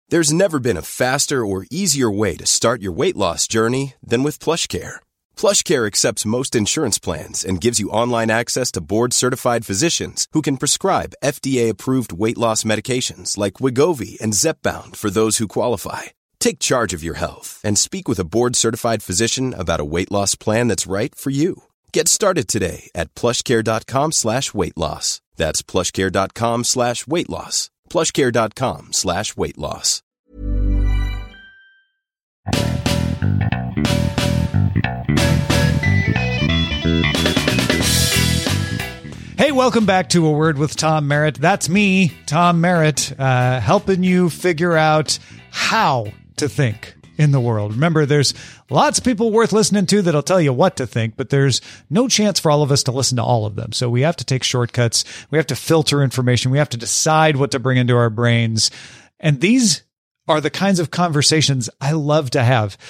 There's never been a faster or easier way to start your weight loss journey than with PlushCare. PlushCare accepts most insurance plans and gives you online access to board-certified physicians who can prescribe FDA-approved weight loss medications like Wegovy and Zepbound for those who qualify. Take charge of your health and speak with a board-certified physician about a weight loss plan that's right for you. Get started today at plushcare.com/weight-loss. That's plushcare.com/weight-loss. plushcare.com/weight-loss. Hey, welcome back to A Word with Tom Merritt. That's me, Tom Merritt, helping you figure out how to think in the world. Remember, there's lots of people worth listening to that'll tell you what to think, but there's no chance for all of us to listen to all of them. So we have to take shortcuts. We have to filter information. We have to decide what to bring into our brains. And these are the kinds of conversations I love to have.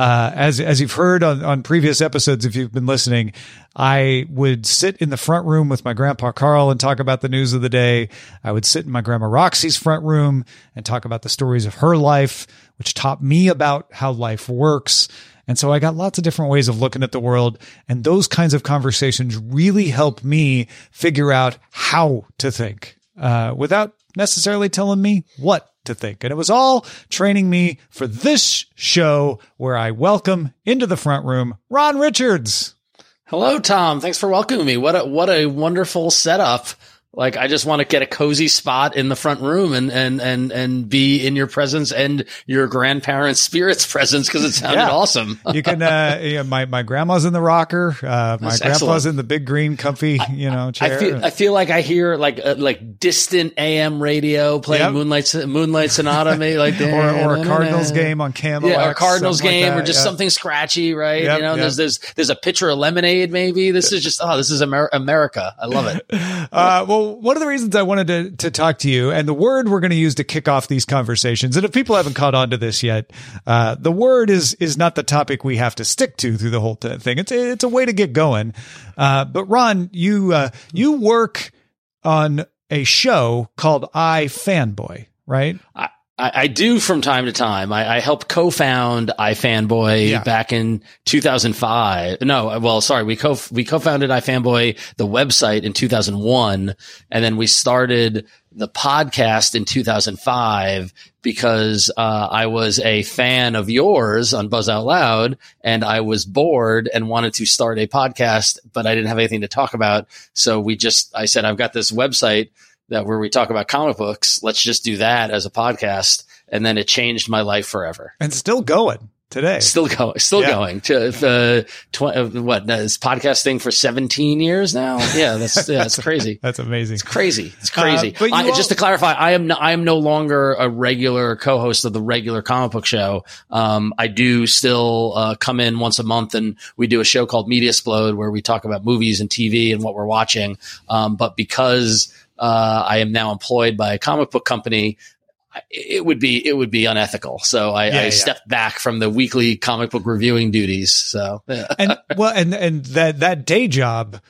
As you've heard on previous episodes, if you've been listening, I would sit in the front room with my grandpa Carl and talk about the news of the day. I would sit in my grandma Roxy's front room and talk about the stories of her life, which taught me about how life works. And so I got lots of different ways of looking at the world. And those kinds of conversations really help me figure out how to think, without necessarily telling me what to think. And it was all training me for this show where I welcome into the front room, Ron Richards. Hello, Tom. Thanks for welcoming me. What a wonderful setup. Like, I just want to get a cozy spot in the front room and be in your presence and your grandparents' spirits' presence, because it sounded awesome. You can, my grandma's in the rocker. My grandpa's excellent. In the big green comfy, chair. I feel like I hear like distant AM radio playing Moonlight Sonata, maybe like or a Cardinals game on Camel. Yeah, or a Cardinals game, or just something scratchy, right? Yep, there's a pitcher of lemonade, maybe. This is just this is America. I love it. Well, one of the reasons I wanted to talk to you, and the word we're going to use to kick off these conversations, and if people haven't caught on to this yet, the word is not the topic we have to stick to through the whole thing. It's a way to get going. But Ron, you work on a show called iFanboy, right? I do from time to time. I helped co-found iFanboy back in 2005. No, well, sorry. We co-founded iFanboy, the website, in 2001. And then we started the podcast in 2005 because, I was a fan of yours on Buzz Out Loud, and I was bored and wanted to start a podcast, but I didn't have anything to talk about. So I said, I've got this website where we talk about comic books. Let's just do that as a podcast. And then it changed my life forever. And still going today. Still going to, this podcast thing for 17 years now. Yeah. That's crazy. That's amazing. It's crazy. Just to clarify, I am no longer a regular co-host of the regular comic book show. I do still, come in once a month, and we do a show called Media Explode where we talk about movies and TV and what we're watching. But because I am now employed by a comic book company, it would be unethical. So I stepped back from the weekly comic book reviewing duties. So, and that day job,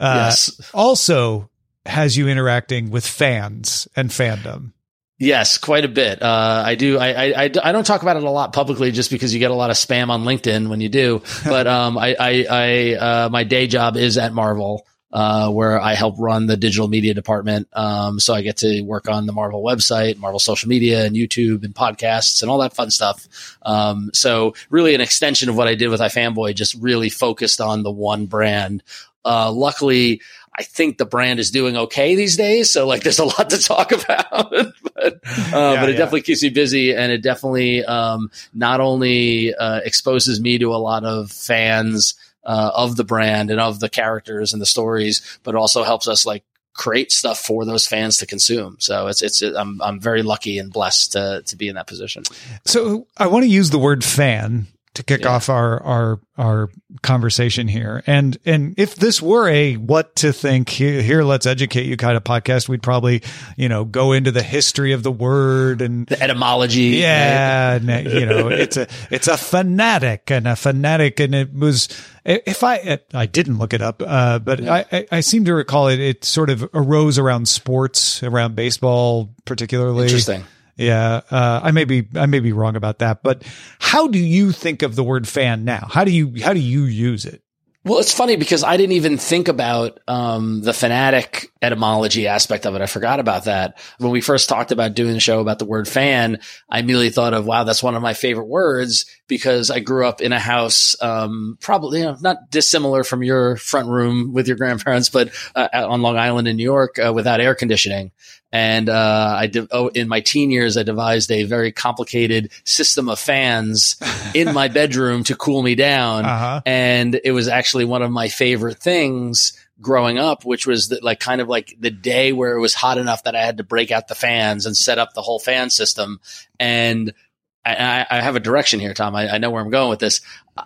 also has you interacting with fans and fandom. Yes, quite a bit. I do. I don't talk about it a lot publicly just because you get a lot of spam on LinkedIn when you do. But, my day job is at Marvel. Where I help run the digital media department. So I get to work on the Marvel website, Marvel social media, and YouTube and podcasts and all that fun stuff. So really an extension of what I did with iFanboy, just really focused on the one brand. Luckily, I think the brand is doing okay these days. So like there's a lot to talk about, but it definitely keeps me busy, and it definitely, not only, exposes me to a lot of fans, of the brand and of the characters and the stories, but also helps us like create stuff for those fans to consume. So I'm very lucky and blessed to be in that position. So I want to use the word fan to kick off our conversation here. And if this were a what to think here, let's educate you kind of podcast, we'd probably, go into the history of the word and the etymology. Yeah. Right? And, it's a fanatic, and it was, if I didn't look it up, but I seem to recall it sort of arose around sports, around baseball, particularly. Interesting. Yeah. I may be wrong about that, but how do you think of the word fan now? How do you use it? Well, it's funny because I didn't even think about the fanatic etymology aspect of it. I forgot about that. When we first talked about doing the show about the word fan, I immediately thought of, wow, that's one of my favorite words because I grew up in a house, probably, not dissimilar from your front room with your grandparents, but on Long Island in New York without air conditioning. And in my teen years, I devised a very complicated system of fans in my bedroom to cool me down. Uh-huh. And it was actually one of my favorite things growing up, which was kind of like the day where it was hot enough that I had to break out the fans and set up the whole fan system. And I have a direction here, Tom. I know where I'm going with this.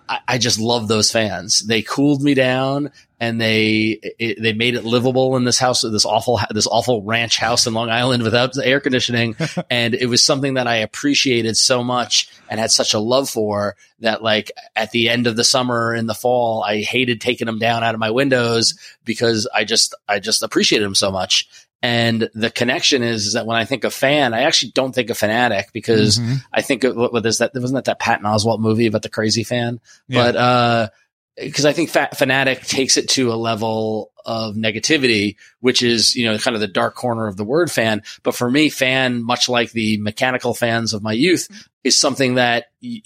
I just love those fans. They cooled me down and they made it livable in this house, this awful ranch house in Long Island without the air conditioning. And it was something that I appreciated so much and had such a love for that, like at the end of the summer in the fall, I hated taking them down out of my windows because I just appreciated them so much. And the connection is that when I think of fan, I actually don't think of fanatic because I think of wasn't that Patton Oswalt movie about the crazy fan? Yeah. But, because I think fanatic takes it to a level of negativity, which is, kind of the dark corner of the word fan. But for me, fan, much like the mechanical fans of my youth, is something that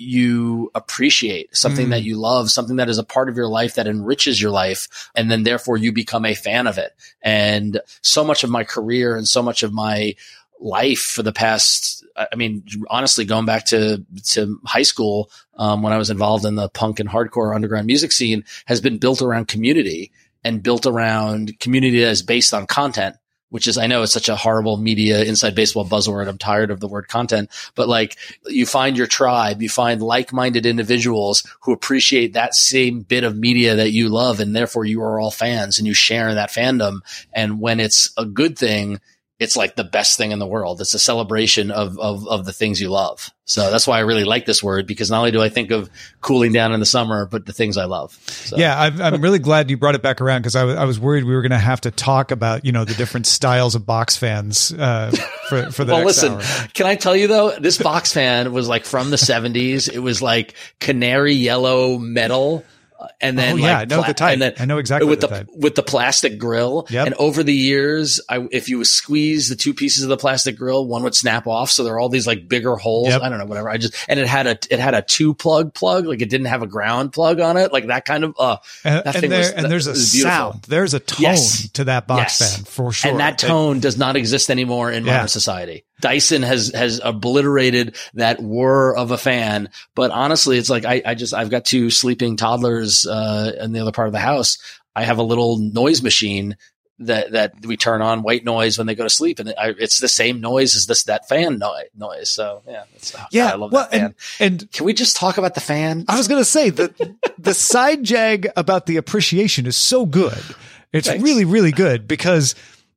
you appreciate, something that you love, something that is a part of your life that enriches your life. And then therefore you become a fan of it. And so much of my career and so much of my life for the past, honestly, going back to high school, when I was involved in the punk and hardcore underground music scene, has been built around community and built around community that is based on content, which is, I know it's such a horrible media inside baseball buzzword. I'm tired of the word content, but like you find your tribe, you find like-minded individuals who appreciate that same bit of media that you love. And therefore you are all fans and you share in that fandom. And when it's a good thing, it's like the best thing in the world. It's a celebration of the things you love. So that's why I really like this word, because not only do I think of cooling down in the summer, but the things I love. So. Yeah, I'm really glad you brought it back around because I was worried we were going to have to talk about, the different styles of box fans for the next hour. Can I tell you though, this box fan was like from the 70s. It was like canary yellow metal. And then, I know the type. I know exactly with the plastic grill. Yep. And over the years, if you squeeze the two pieces of the plastic grill, one would snap off. So there are all these like bigger holes. Yep. I don't know, whatever. And it had a 2-plug, like it didn't have a ground plug on it, like that kind of. There's a sound. There's a tone to that box fan for sure. And that tone does not exist anymore in modern society. Dyson has obliterated that whir of a fan. But honestly, it's like I've got 2 sleeping toddlers in the other part of the house. I have a little noise machine that we turn on, white noise, when they go to sleep, and it's the same noise as that fan noise. So I love that fan. And can we just talk about the fan? I was going to say that the side jag about the appreciation is so good. It's really, really good because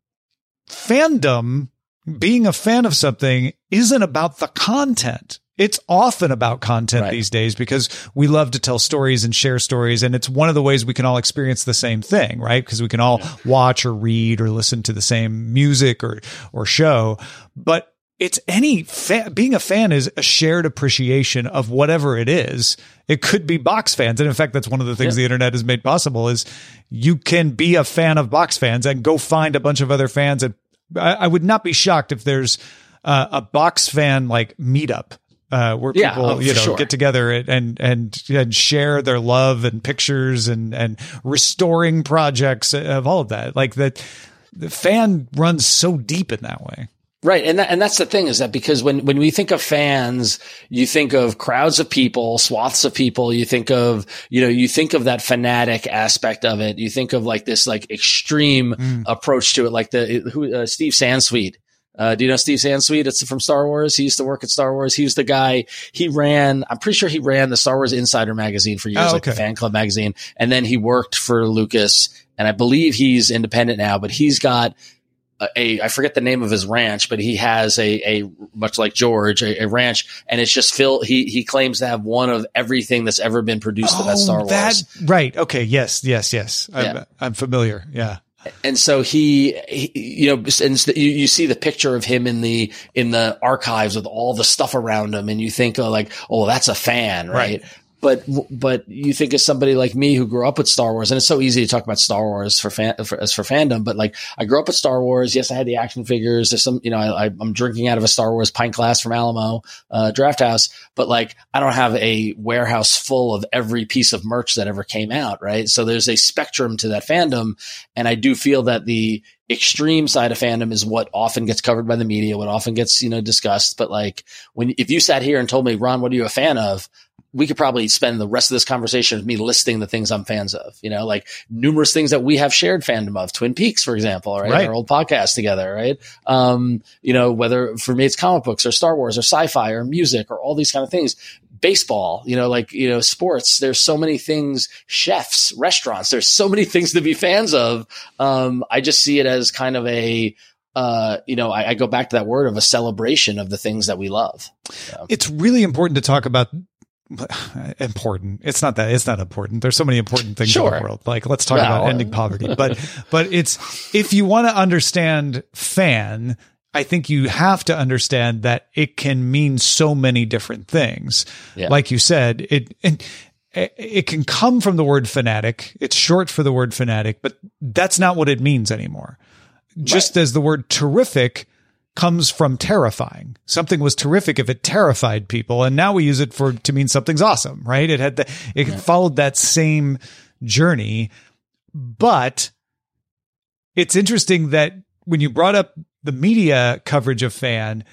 fandom, being a fan of something, isn't about the content. It's often about content these days because we love to tell stories and share stories. And it's one of the ways we can all experience the same thing, right? Because we can all watch or read or listen to the same music or show. But it's being a fan is a shared appreciation of whatever it is. It could be box fans. And in fact, that's one of the things the internet has made possible is you can be a fan of box fans and go find a bunch of other fans. And I would not be shocked if there's a box fan like meetup where people get together and share their love and pictures and restoring projects of all of that. Like that, the fan runs so deep in that way. Right. And that's the thing, is that because when we think of fans, you think of crowds of people, swaths of people. You think of, you think of that fanatic aspect of it. You think of like this like extreme approach to it, like Steve Sansweet. Do you know Steve Sansweet? It's from Star Wars. He used to work at Star Wars. He was the guy, I'm pretty sure he ran the Star Wars Insider magazine for years, like the fan club magazine. And then he worked for Lucas, and I believe he's independent now, but he's got I forget the name of his ranch, but he has a much like George, a ranch, and it's just filled. He claims to have one of everything that's ever been produced about Star Wars. Right. Okay. Yes. I'm familiar. Yeah. And so he you know, and you see the picture of him in the archives with all the stuff around him, and you think, oh, like, oh, that's a fan, right? But you think of somebody like me who grew up with Star Wars, and it's so easy to talk about Star Wars for fandom, but like, I grew up with Star Wars. Yes, I had the action figures. There's some, you know, I'm drinking out of a Star Wars pint glass from Alamo Draft House, but like, I don't have a warehouse full of every piece of merch that ever came out, right? So there's a spectrum to that fandom, and I do feel that the extreme side of fandom is what often gets covered by the media, what often gets, you know, discussed. But like, if you sat here and told me, Ron, what are you a fan of? We could probably spend the rest of this conversation with me listing the things I'm fans of, you know, like numerous things that we have shared fandom of. Twin Peaks, for example, right? Our old podcast together, right? You know, whether for me it's comic books or Star Wars or sci-fi or music or all these kind of things. Baseball, you know, like, you know, sports. There's so many things, chefs, restaurants. There's so many things to be fans of. I just see it as kind of a, you know, I go back to that word of a celebration of the things that we love. So. It's really important to talk about. Important. It's not important. There's so many important things in the world. Like, let's talk about ending poverty. But it's, if you want to understand fan, I think you have to understand that it can mean so many different things. Yeah. Like you said, it can come from the word fanatic. It's short for the word fanatic, but that's not what it means anymore. Just as the word terrific comes from terrifying. Something was terrific if it terrified people, and now we use it to mean something's awesome, right? It followed that same journey. But it's interesting that when you brought up the media coverage of fan,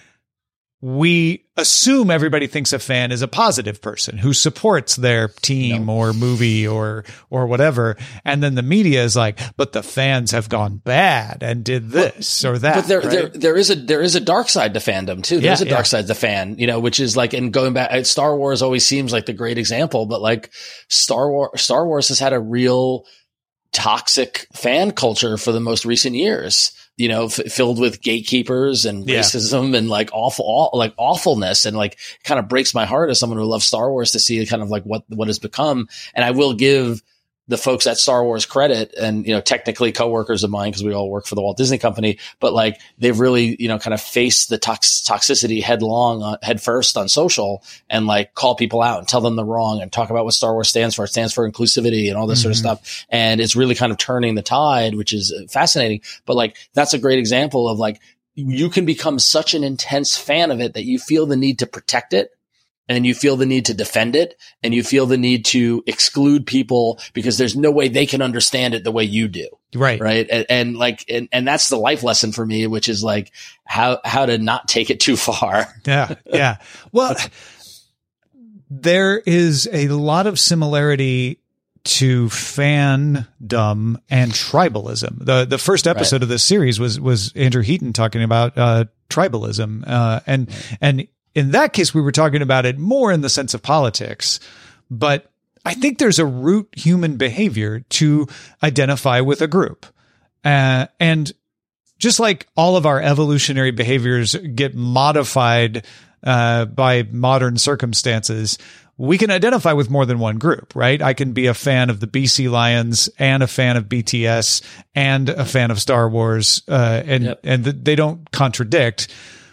we assume everybody thinks a fan is a positive person who supports their team or movie or whatever. And then the media is like, but the fans have gone bad and did this or that. But there is a dark side to fandom too. There's a dark side to fan, you know, which is like, and going back, Star Wars always seems like the great example, but like Star Wars has had a real toxic fan culture for the most recent years. You know, filled with gatekeepers and racism and like awfulness, and like kind of breaks my heart as someone who loves Star Wars to see kind of like what has become. And I will give the folks at Star Wars credit, and, you know, technically coworkers of mine, because we all work for the Walt Disney Company, but like they've really, you know, kind of faced the toxicity head first on social, and like call people out and tell them they're wrong and talk about what Star Wars stands for. It stands for inclusivity and all this sort of stuff. And it's really kind of turning the tide, which is fascinating. But like, that's a great example of like, you can become such an intense fan of it that you feel the need to protect it, and you feel the need to defend it, and you feel the need to exclude people because there's no way they can understand it the way you do. Right. Right. And that's the life lesson for me, which is like how to not take it too far. Yeah. Yeah. Well, there is a lot of similarity to fandom and tribalism. The first episode of this series was Andrew Heaton talking about tribalism, and in that case, we were talking about it more in the sense of politics, but I think there's a root human behavior to identify with a group. And just like all of our evolutionary behaviors get modified by modern circumstances, we can identify with more than one group, right? I can be a fan of the BC Lions and a fan of BTS and a fan of Star Wars, and they don't contradict.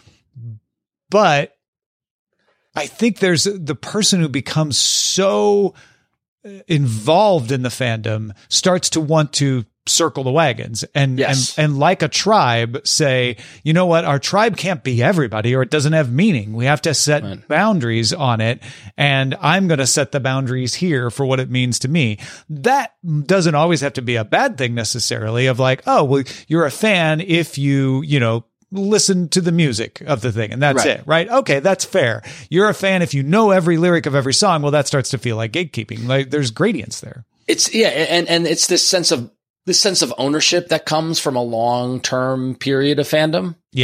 But I think there's the person who becomes so involved in the fandom starts to want to circle the wagons and like a tribe say, you know what, our tribe can't be everybody or it doesn't have meaning. We have to set boundaries on it. And I'm going to set the boundaries here for what it means to me. That doesn't always have to be a bad thing necessarily of like, oh, well, you're a fan if you listen to the music of the thing and that's it, right? Okay, that's fair. You're a fan if you know every lyric of every song. Well, that starts to feel like gatekeeping. Like there's gradients there. It's and it's this sense of ownership that comes from a long-term period of fandom. Yeah.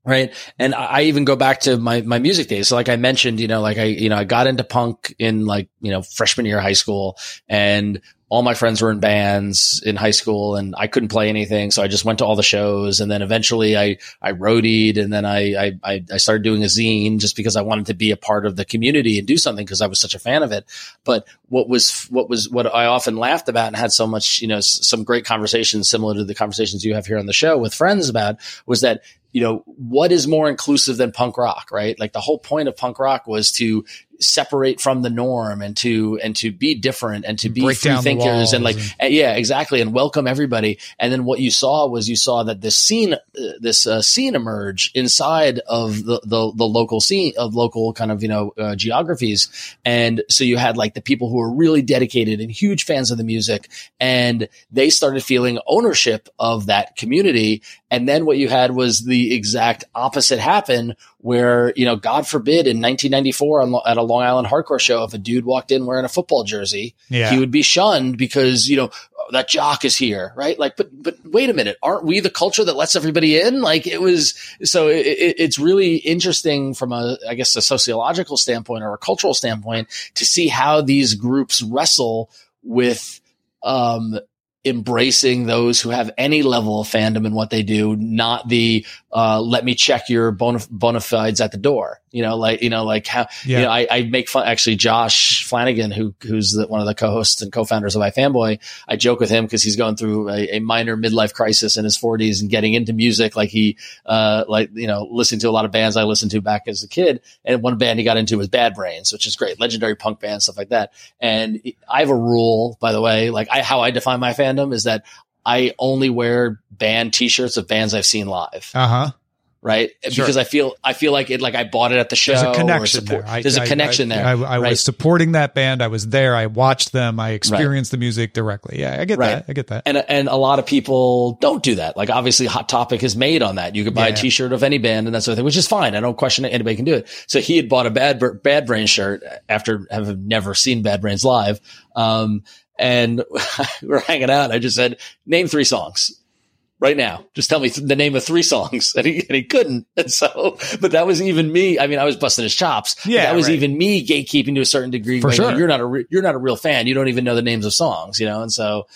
Right. And I even go back to my music days. So like I mentioned, I got into punk in freshman year of high school, and all my friends were in bands in high school, and I couldn't play anything. So I just went to all the shows, and then eventually I roadied, and then I started doing a zine just because I wanted to be a part of the community and do something because I was such a fan of it. But what I often laughed about and had so much, some great conversations similar to the conversations you have here on the show with friends about was that, what is more inclusive than punk rock, right? Like the whole point of punk rock was to separate from the norm and to be different and to be free thinkers and yeah, exactly. And welcome everybody. And then what you saw that this scene emerge inside of the local scene of local kind of, geographies. And so you had like the people who were really dedicated and huge fans of the music, and they started feeling ownership of that community. And then what you had was the exact opposite happen where, God forbid in 1994 at a Long Island hardcore show, if a dude walked in wearing a football jersey, he would be shunned because, that jock is here, right? Like, but wait a minute, aren't we the culture that lets everybody in? Like it's really interesting from a sociological standpoint or a cultural standpoint to see how these groups wrestle with, embracing those who have any level of fandom in what they do, not the let me check your bona fides at the door. I make fun. Actually, Josh Flanagan, who's one of the co-hosts and co-founders of iFanboy, I joke with him because he's going through a minor midlife crisis in his 40s and getting into music. Like he, listening to a lot of bands I listened to back as a kid. And one band he got into was Bad Brains, which is great, legendary punk band, stuff like that. And I have a rule, by the way, how I define my fandom is that I only wear band t-shirts of bands I've seen live. Right. Sure. Because I feel like it, like I bought it at the show. There's a connection there. There's a connection there. I was supporting that band. I was there. I watched them. I experienced the music directly. Yeah, I get that. I get that. And a lot of people don't do that. Like obviously Hot Topic is made on that. You could buy a t-shirt of any band and that sort of thing, which is fine. I don't question it. Anybody can do it. So he had bought a Bad Brains shirt after having never seen Bad Brains live. And we're hanging out. I just said, name 3 songs. Right now, just tell me the name of 3 songs, and he couldn't. And so, but that was even me. I mean, I was busting his chops. Yeah, that was even me gatekeeping to a certain degree. For sure, you're not a real fan. You don't even know the names of songs, And so,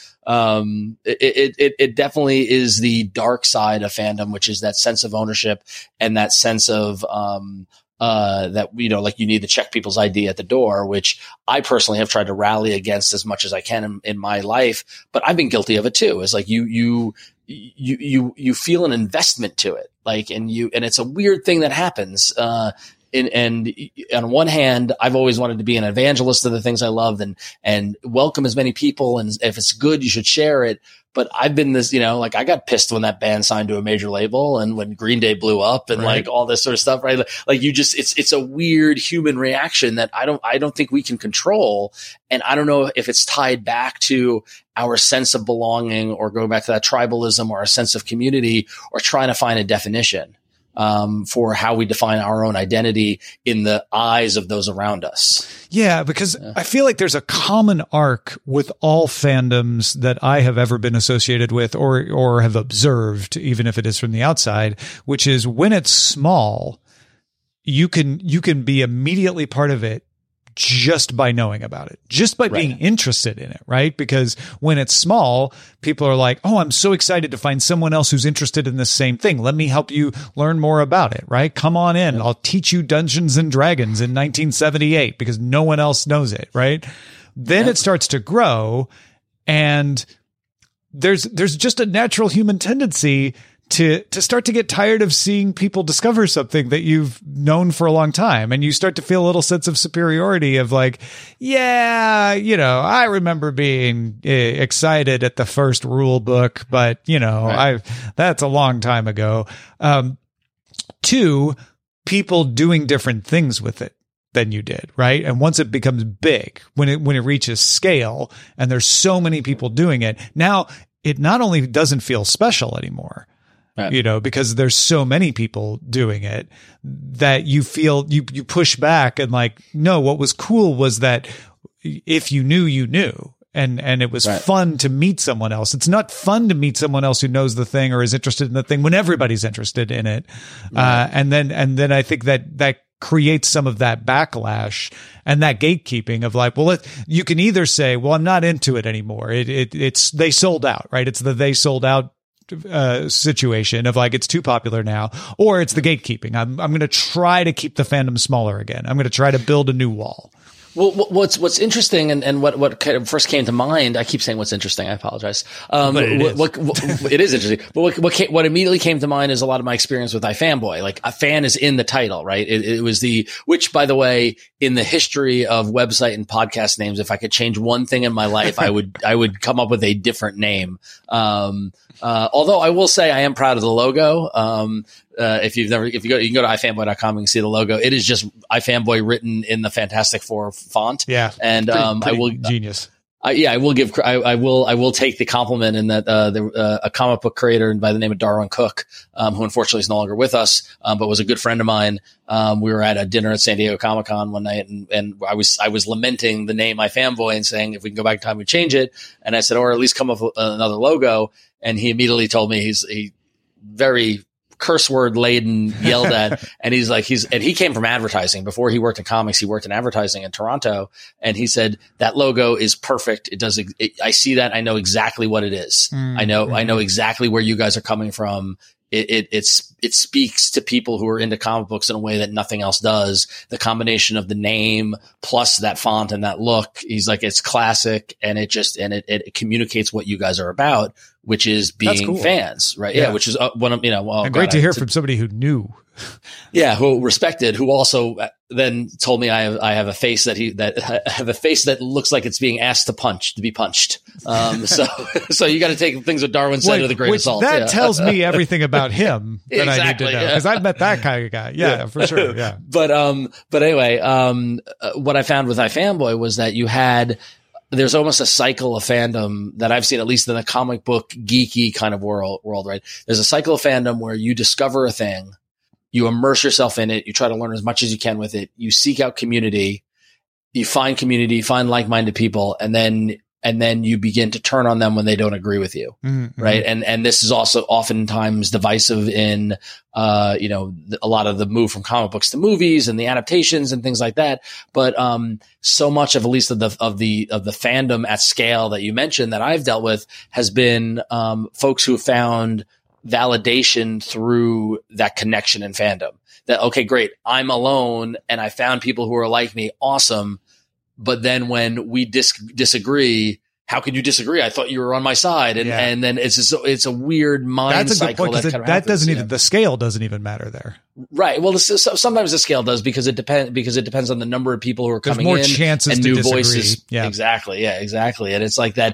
it definitely is the dark side of fandom, which is that sense of ownership and that sense of that you need to check people's ID at the door, which I personally have tried to rally against as much as I can in my life. But I've been guilty of it too. It's like you feel an investment to it, and it's a weird thing that happens. And on one hand, I've always wanted to be an evangelist of the things I love and welcome as many people. And if it's good, you should share it. But I've been this, I got pissed when that band signed to a major label and when Green Day blew up and all this sort of stuff, right? It's a weird human reaction that I don't think we can control. And I don't know if it's tied back to our sense of belonging or going back to that tribalism or a sense of community or trying to find a definition. For how we define our own identity in the eyes of those around us. Yeah, because I feel like there's a common arc with all fandoms that I have ever been associated with or have observed, even if it is from the outside, which is when it's small, you can be immediately part of it just by knowing about it, just by being interested in it, right? Because when it's small, people are like, oh, I'm so excited to find someone else who's interested in the same thing. Let me help you learn more about it, right? Come on in. I'll teach you Dungeons and Dragons in 1978 because no one else knows it, right? Then it starts to grow, and there's just a natural human tendency to start to get tired of seeing people discover something that you've known for a long time. And you start to feel a little sense of superiority of like, yeah, I remember being excited at the first rule book, but that's a long time ago. 2, people doing different things with it than you did, right? And once it becomes big, when it reaches scale and there's so many people doing it, now it not only doesn't feel special anymore, because there's so many people doing it that you feel you push back and like, no, what was cool was that if you knew, you knew. and it was fun to meet someone else. It's not fun to meet someone else who knows the thing or is interested in the thing when everybody's interested in it. And then I think that creates some of that backlash and that gatekeeping of like, well, you can either say, well, I'm not into it anymore. It's they sold out, right? It's they sold out situation of like, it's too popular now, or it's the gatekeeping. I'm going to try to keep the fandom smaller again. I'm going to try to build a new wall. Well, what's interesting and what kind of first came to mind, I keep saying what's interesting, I apologize. But it is interesting. But what immediately came to mind is a lot of my experience with iFanboy. Like, a fan is in the title, right? It was which, by the way, in the history of website and podcast names, if I could change one thing in my life, I would come up with a different name. Although I will say I am proud of the logo. If you can go to ifanboy.com, you can see the logo. It is just iFanboy written in the Fantastic Four font. Yeah. And, pretty I will genius. I will take the compliment in that, a comic book creator by the name of Darwin Cook, who unfortunately is no longer with us, but was a good friend of mine. We were at a dinner at San Diego Comic-Con one night and I was lamenting the name iFanboy and saying, if we can go back in time, we change it. And I said, or at least come up with another logo. And he immediately told me he very curse word laden yelled at, and he came from advertising. Before he worked in comics, he worked in advertising in Toronto. And he said, that logo is perfect. I see that. I know exactly what it is. I know exactly where you guys are coming from. It speaks to people who are into comic books in a way that nothing else does. The combination of the name plus that font and that look, he's like, it's classic, and it communicates what you guys are about, which is being fans, right? Yeah, which is one of, and great to hear from somebody who knew. Yeah, who respected, who also then told me I have a face that looks like it's being asked to be punched. So you got to take things that Darwin said with a grain of salt. That tells me everything about him that exactly, I need to know, because I've met that kind of guy. Yeah, for sure. Yeah. But anyway, what I found with iFanboy was that there's almost a cycle of fandom that I've seen, at least in the comic book geeky kind of world, right? There's a cycle of fandom where you discover a thing, you immerse yourself in it, you try to learn as much as you can with it, you seek out community, you find like-minded people, and then you begin to turn on them when they don't agree with you. Mm-hmm. Right. And this is also oftentimes divisive in, a lot of the move from comic books to movies and the adaptations and things like that. But, so much of, at least of the fandom at scale that you mentioned that I've dealt with has been, folks who found validation through that connection in fandom. That, okay, great, I'm alone and I found people who are like me. Awesome. But then when we disagree, how can you disagree? I thought you were on my side. And then it's a weird mind cycle. The scale doesn't even matter there. Right. Well, sometimes the scale does because it depends on the number of people who are coming in. There's more chances and to new disagree. Voices. Yeah. Exactly. Yeah, exactly. And it's like that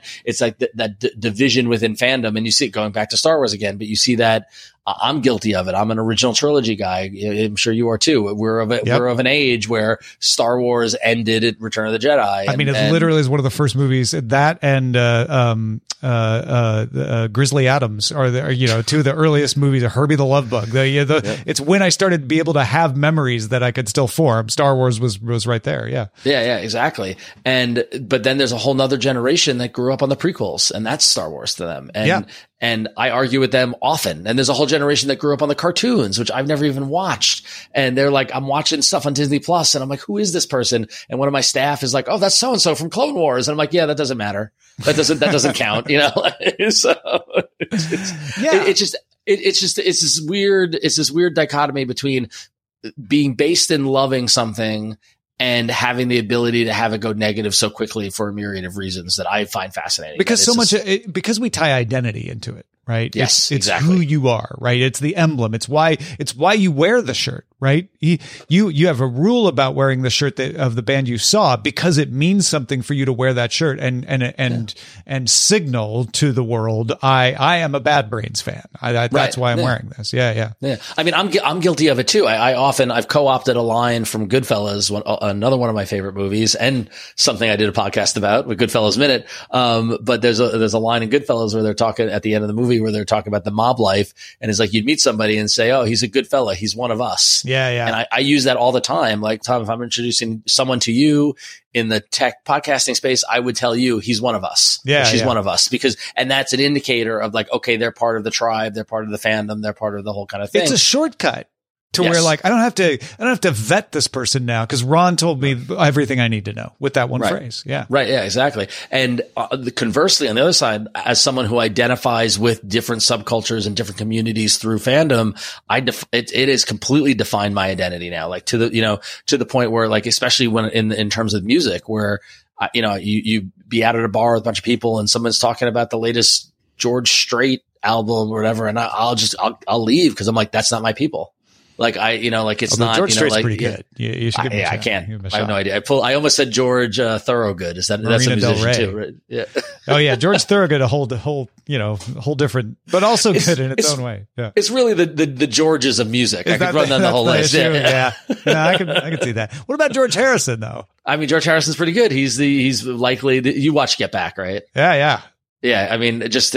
division within fandom. And you see it going back to Star Wars again, but you see that. I'm guilty of it. I'm an original trilogy guy. I'm sure you are too. We're of an age where Star Wars ended at Return of the Jedi. It literally is one of the first movies. That and Grizzly Adams are two of the earliest movies. Herbie the Love Bug. It's when I started to be able to have memories that I could still form. Star Wars was right there. Yeah. Yeah, exactly. But then there's a whole nother generation that grew up on the prequels, and that's Star Wars to them. And I argue with them often. And there's a whole generation that grew up on the cartoons, which I've never even watched. And they're like, I'm watching stuff on Disney Plus, and I'm like, who is this person? And one of my staff is like, oh, that's so-and-so from Clone Wars. And I'm like, yeah, that doesn't matter. That doesn't count, So it's this weird dichotomy between being based in loving something and having the ability to have it go negative so quickly for a myriad of reasons that I find fascinating. Because we tie identity into it, right? Yes, it's exactly. who you are, right? It's the emblem. It's why you wear the shirt, right? You have a rule about wearing the shirt of the band you saw because it means something for you to wear that shirt and signal to the world, I am a Bad Brains fan. That's why I'm wearing this. Yeah. I mean, I'm guilty of it too. I've co-opted a line from Goodfellas, another one of my favorite movies, and something I did a podcast about with Goodfellas Minute. But there's a line in Goodfellas where they're talking at the end of the movie movie where they're talking about the mob life, and it's like you'd meet somebody and say, "Oh, he's a good fella. He's one of us." Yeah, yeah. And I use that all the time. Like, Tom, if I'm introducing someone to you in the tech podcasting space, I would tell you he's one of us. Yeah, she's one of us, and that's an indicator of like, okay, they're part of the tribe, they're part of the fandom, they're part of the whole kind of thing. It's a shortcut to where like I don't have to vet this person now because Ron told me everything I need to know with that one phrase. Yeah. Right. Yeah, exactly. And conversely, on the other side, as someone who identifies with different subcultures and different communities through fandom, it has completely defined my identity now, like to the point where like, especially when in terms of music, where, you be out at a bar with a bunch of people and someone's talking about the latest George Strait album or whatever. And I'll leave because I'm like, that's not my people. Like it's not, George Strait's pretty good. You should give him a shot. I can't. I have no idea. I almost said George Thorogood. That's a musician too, right? Yeah. Oh yeah. George Thorogood, a whole different, but also good in its own way. Yeah. It's really the Georges of music. I could run down the whole list. Yeah. No, I can see that. What about George Harrison though? I mean, George Harrison's pretty good. He's likely, you watch Get Back, right? Yeah. Yeah. Yeah, I mean, just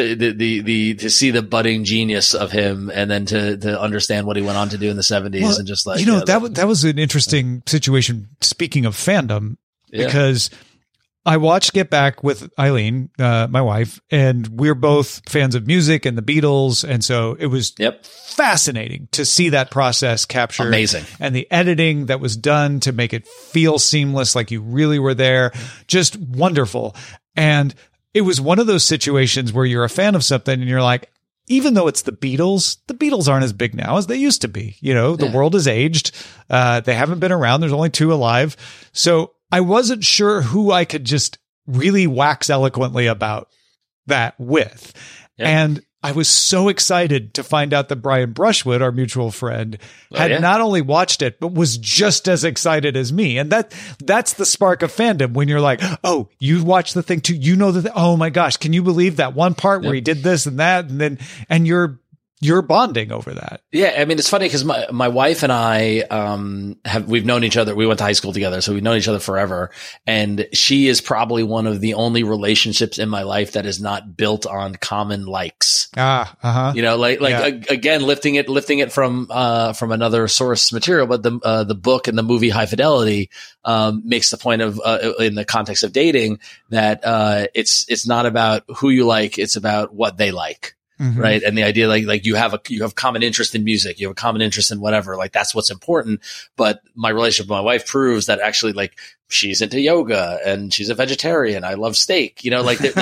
to see the budding genius of him, and then to understand what he went on to do in the 70s, and just like that was an interesting situation. Speaking of fandom, because I watched Get Back with Eileen, my wife, and we're both fans of music and the Beatles, and so it was fascinating to see that process captured. Amazing, and the editing that was done to make it feel seamless, like you really were there, just wonderful. And it was one of those situations where you're a fan of something and you're like, even though it's the Beatles aren't as big now as they used to be. The world has aged. They haven't been around. There's only 2 alive. So I wasn't sure who I could just really wax eloquently about that with. Yeah. And I was so excited to find out that Brian Brushwood, our mutual friend, had not only watched it, but was just as excited as me. And that's the spark of fandom when you're like, oh, you watched the thing too. You know, oh my gosh, can you believe that one part where he did this and that? And you're bonding over that. Yeah. I mean, it's funny because my wife and I, we've known each other. We went to high school together, so we've known each other forever. And she is probably one of the only relationships in my life that is not built on common likes. Again, lifting it from another source material, but the book and the movie High Fidelity, makes the point of, in the context of dating that, it's not about who you like. It's about what they like. Mm-hmm. Right. And the idea like you have common interest in music, you have a common interest in whatever, like that's what's important. But my relationship with my wife proves that actually like she's into yoga and she's a vegetarian. I love steak, and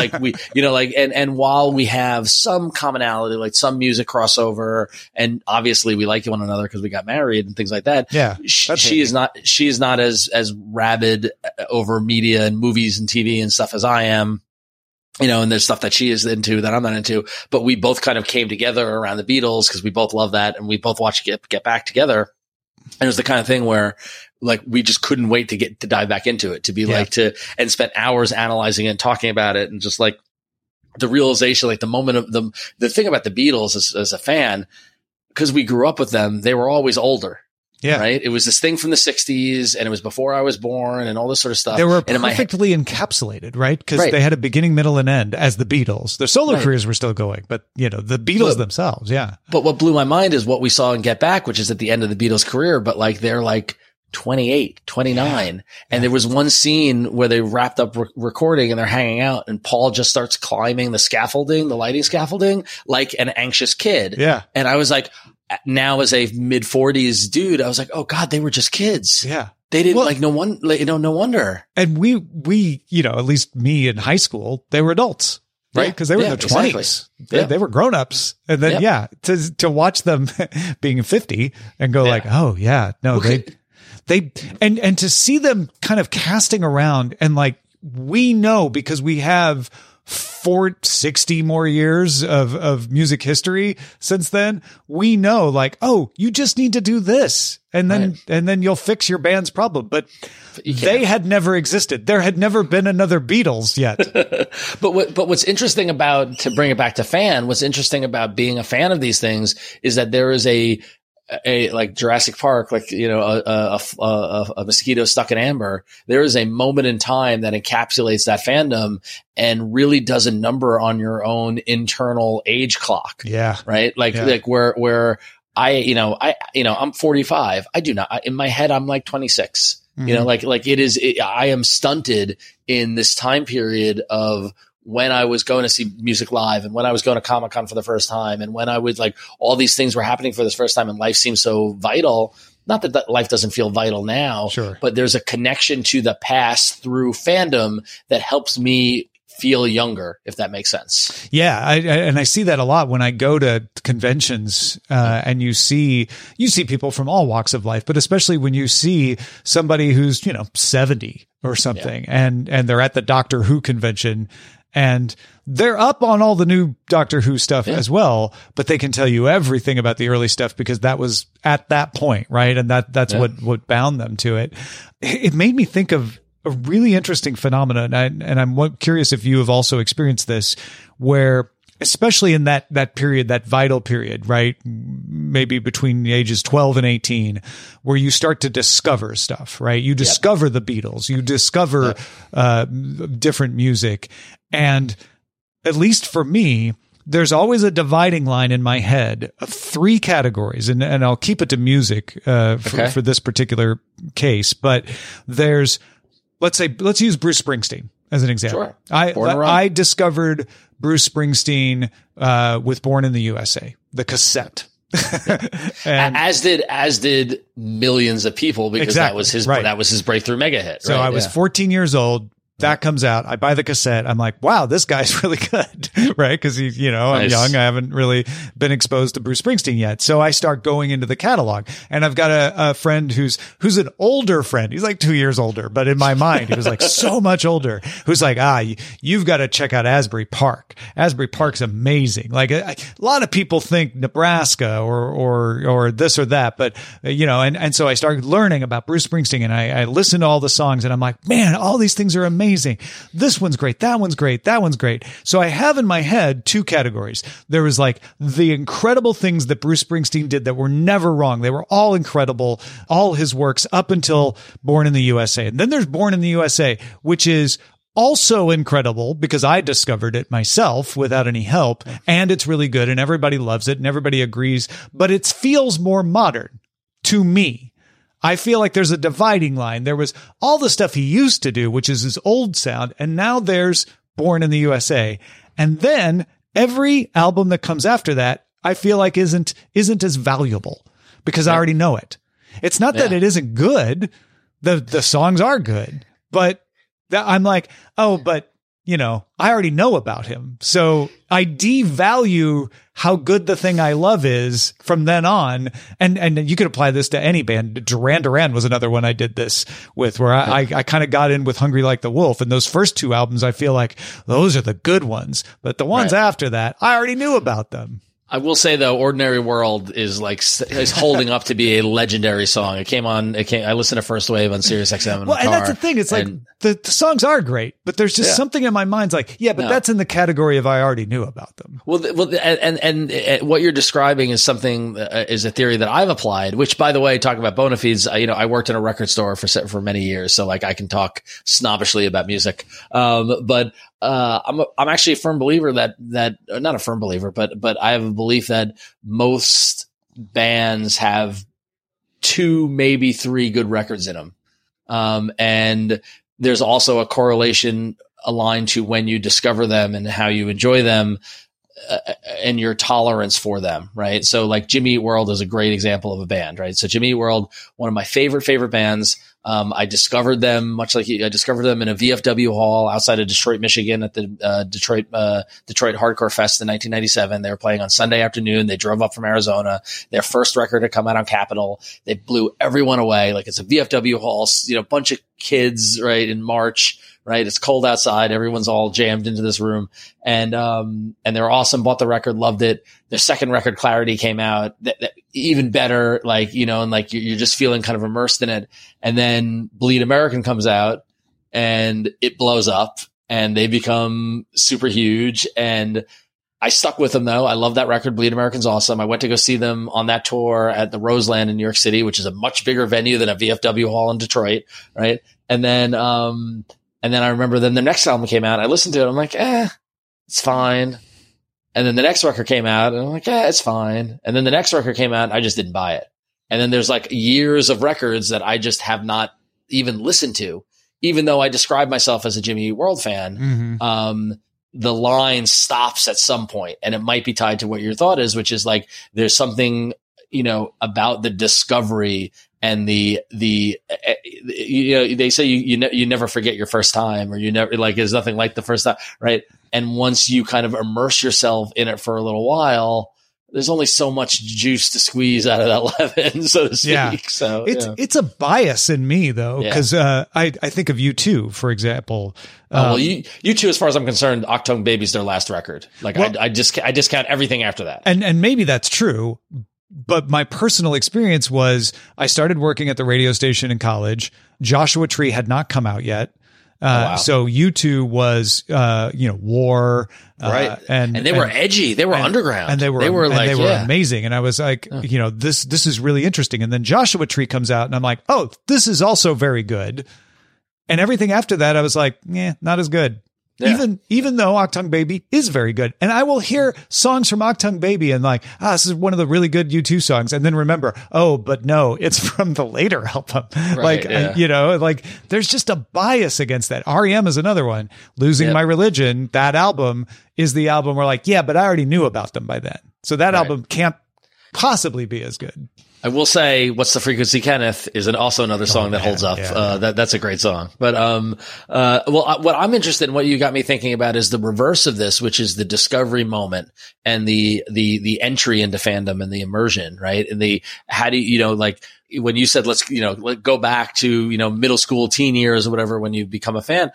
while we have some commonality, like some music crossover, and obviously we like one another because we got married and things like that. Yeah. She is not as rabid over media and movies and TV and stuff as I am. And there's stuff that she is into that I'm not into, but we both kind of came together around the Beatles because we both love that. And we both watched Get Back together. And it was the kind of thing where like, we just couldn't wait to dive back into it, and spent hours analyzing it and talking about it. And just like the realization, like the moment of the thing about the Beatles as a fan, because we grew up with them, they were always older. Yeah. Right. It was this thing from the 60s and it was before I was born and all this sort of stuff. They were perfectly encapsulated, right? Because they had a beginning, middle, and end as the Beatles. Their solo careers were still going, but the Beatles themselves. Yeah. But what blew my mind is what we saw in Get Back, which is at the end of the Beatles career, but like they're like 28, 29. And there was one scene where they wrapped up recording and they're hanging out and Paul just starts climbing the lighting scaffolding, like an anxious kid. Yeah. And I was like, now as a mid-40s dude, I was like, oh God, they were just kids. Yeah. They didn't no wonder. And we, at least me in high school, they were adults, right? Because they were in their 20s. Exactly. They were grown-ups. And then, to watch them being 50 and go like, oh yeah, no, they to see them kind of casting around and like, we know because we have 60 more years of music history since then, we know like, oh, you just need to do this and then you'll fix your band's problem. But they had never existed. There had never been another Beatles yet. But what's interesting about, to bring it back to what's interesting about being a fan of these things is that there is like Jurassic Park, like, you know, a mosquito stuck in amber. There is a moment in time that encapsulates that fandom and really does a number on your own internal age clock. Yeah. Right. Like where I'm 45. I do not, in my head, I'm like 26, you know, like I am stunted in this time period of when I was going to see music live and when I was going to Comic-Con for the first time and when I would like all these things were happening for the first time and life seems so vital. Not that life doesn't feel vital now, sure, but there's a connection to the past through fandom that helps me feel younger, if that makes sense. Yeah. I see that a lot when I go to conventions, and you see people from all walks of life, but especially when you see somebody who's, 70 or something and they're at the Doctor Who convention and they're up on all the new Doctor Who stuff as well, but they can tell you everything about the early stuff because that was at that point, right? And that's what bound them to it. It made me think of a really interesting phenomenon, and I'm curious if you have also experienced this, where especially in that period, that vital period, right? Maybe between the ages 12 and 18, where you start to discover stuff, right? You discover the Beatles, you discover different music. And at least for me, there's always a dividing line in my head of three categories, and I'll keep it to music for this particular case. But there's, let's use Bruce Springsteen as an example. Sure. I discovered Bruce Springsteen with Born in the USA, the cassette. And as did millions of people, because that was his breakthrough mega hit. So I was 14 years old. That comes out. I buy the cassette. I'm like, wow, this guy's really good, right? Because I'm young. I haven't really been exposed to Bruce Springsteen yet. So I start going into the catalog, and I've got a friend who's an older friend. He's like 2 years older, but in my mind, he was like so much older. Who's like, you've got to check out Asbury Park. Asbury Park's amazing. Like a lot of people think Nebraska or this or that, but and so I started learning about Bruce Springsteen, and I listened to all the songs, and I'm like, man, all these things are amazing. This one's great. That one's great. That one's great. So I have in my head two categories. There was like the incredible things that Bruce Springsteen did that were never wrong. They were all incredible, all his works up until Born in the USA. And then there's Born in the USA, which is also incredible because I discovered it myself without any help. And it's really good and everybody loves it and everybody agrees, but it feels more modern to me. I feel like there's a dividing line. There was all the stuff he used to do, which is his old sound, and now there's Born in the USA. And then every album that comes after that, I feel like isn't as valuable because I already know it. It's not that it isn't good. The songs are good, but I'm like, oh, but I already know about him. So I devalue how good the thing I love is from then on. And you could apply this to any band. Duran Duran was another one I did this with, where I kind of got in with Hungry Like the Wolf. And those first two albums, I feel like those are the good ones. But the ones after that, I already knew about them. I will say though, Ordinary World is holding up to be a legendary song. I listened to First Wave on Sirius XM. Well, and that's the thing. It's like the songs are great, but there's just something in my mind's like, that's in the category of I already knew about them. Well, and what you're describing is something, is a theory that I've applied, which by the way, talking about bona fides, I worked in a record store for many years. So like I can talk snobbishly about music. But I'm actually a firm believer that not a firm believer, but I have a belief that most bands have 2, maybe 3 good records in them. And there's also a correlation aligned to when you discover them and how you enjoy them, and your tolerance for them. Right. So like Jimmy Eat World is a great example of a band, right? So Jimmy Eat World, one of my favorite bands. I discovered them much like I discovered them in a VFW hall outside of Detroit, Michigan at the Detroit Hardcore Fest in 1997. They were playing on Sunday afternoon. They drove up from Arizona. Their first record had come out on Capitol. They blew everyone away. Like it's a VFW hall, bunch of kids, right, in March. Right. It's cold outside. Everyone's all jammed into this room, and they're awesome. Bought the record, loved it. Their second record, Clarity, came out that even better. Like, and like you're just feeling kind of immersed in it. And then Bleed American comes out and it blows up and they become super huge. And I stuck with them though. I love that record. Bleed American's awesome. I went to go see them on that tour at the Roseland in New York City, which is a much bigger venue than a VFW hall in Detroit. Right. And then I remember then the next album came out. I listened to it. I'm like, it's fine. And then the next record came out and I'm like, it's fine. And then the next record came out and I just didn't buy it. And then there's like years of records that I just have not even listened to, even though I describe myself as a Jimmy Eat World fan. Mm-hmm. The line stops at some point, and it might be tied to what your thought is, which is like, there's something, about the discovery and the they say you never forget your first time, or you never, like, there's nothing like the first time. Right. And once you kind of immerse yourself in it for a little while, there's only so much juice to squeeze out of that lemon, so to speak. Yeah. So it's a bias in me though, because I think of U2, for example. U2, as far as I'm concerned, Octung Baby's their last record. Like, well, I discount everything after that. And maybe that's true, but my personal experience was I started working at the radio station in college. Joshua Tree had not come out yet. Wow. So U2 was, War, right. And they were edgy. They were underground, and they were amazing. And I was like, this is really interesting. And then Joshua Tree comes out and I'm like, oh, this is also very good. And everything after that, I was like, not as good. Yeah. Even though Octung Baby is very good. And I will hear songs from Octung Baby and like, this is one of the really good U2 songs. And then remember, but no, it's from the later album. Right, like, there's just a bias against that. REM is another one. Losing My Religion, that album is the album where like, but I already knew about them by then. So that album can't possibly be as good. I will say, What's the Frequency, Kenneth is also another song that holds up. That's a great song. But, what I'm interested in, what you got me thinking about is the reverse of this, which is the discovery moment and the entry into fandom and the immersion, right? And how do you, like, when you said, let's go back to, middle school, teen years or whatever, when you become a fan,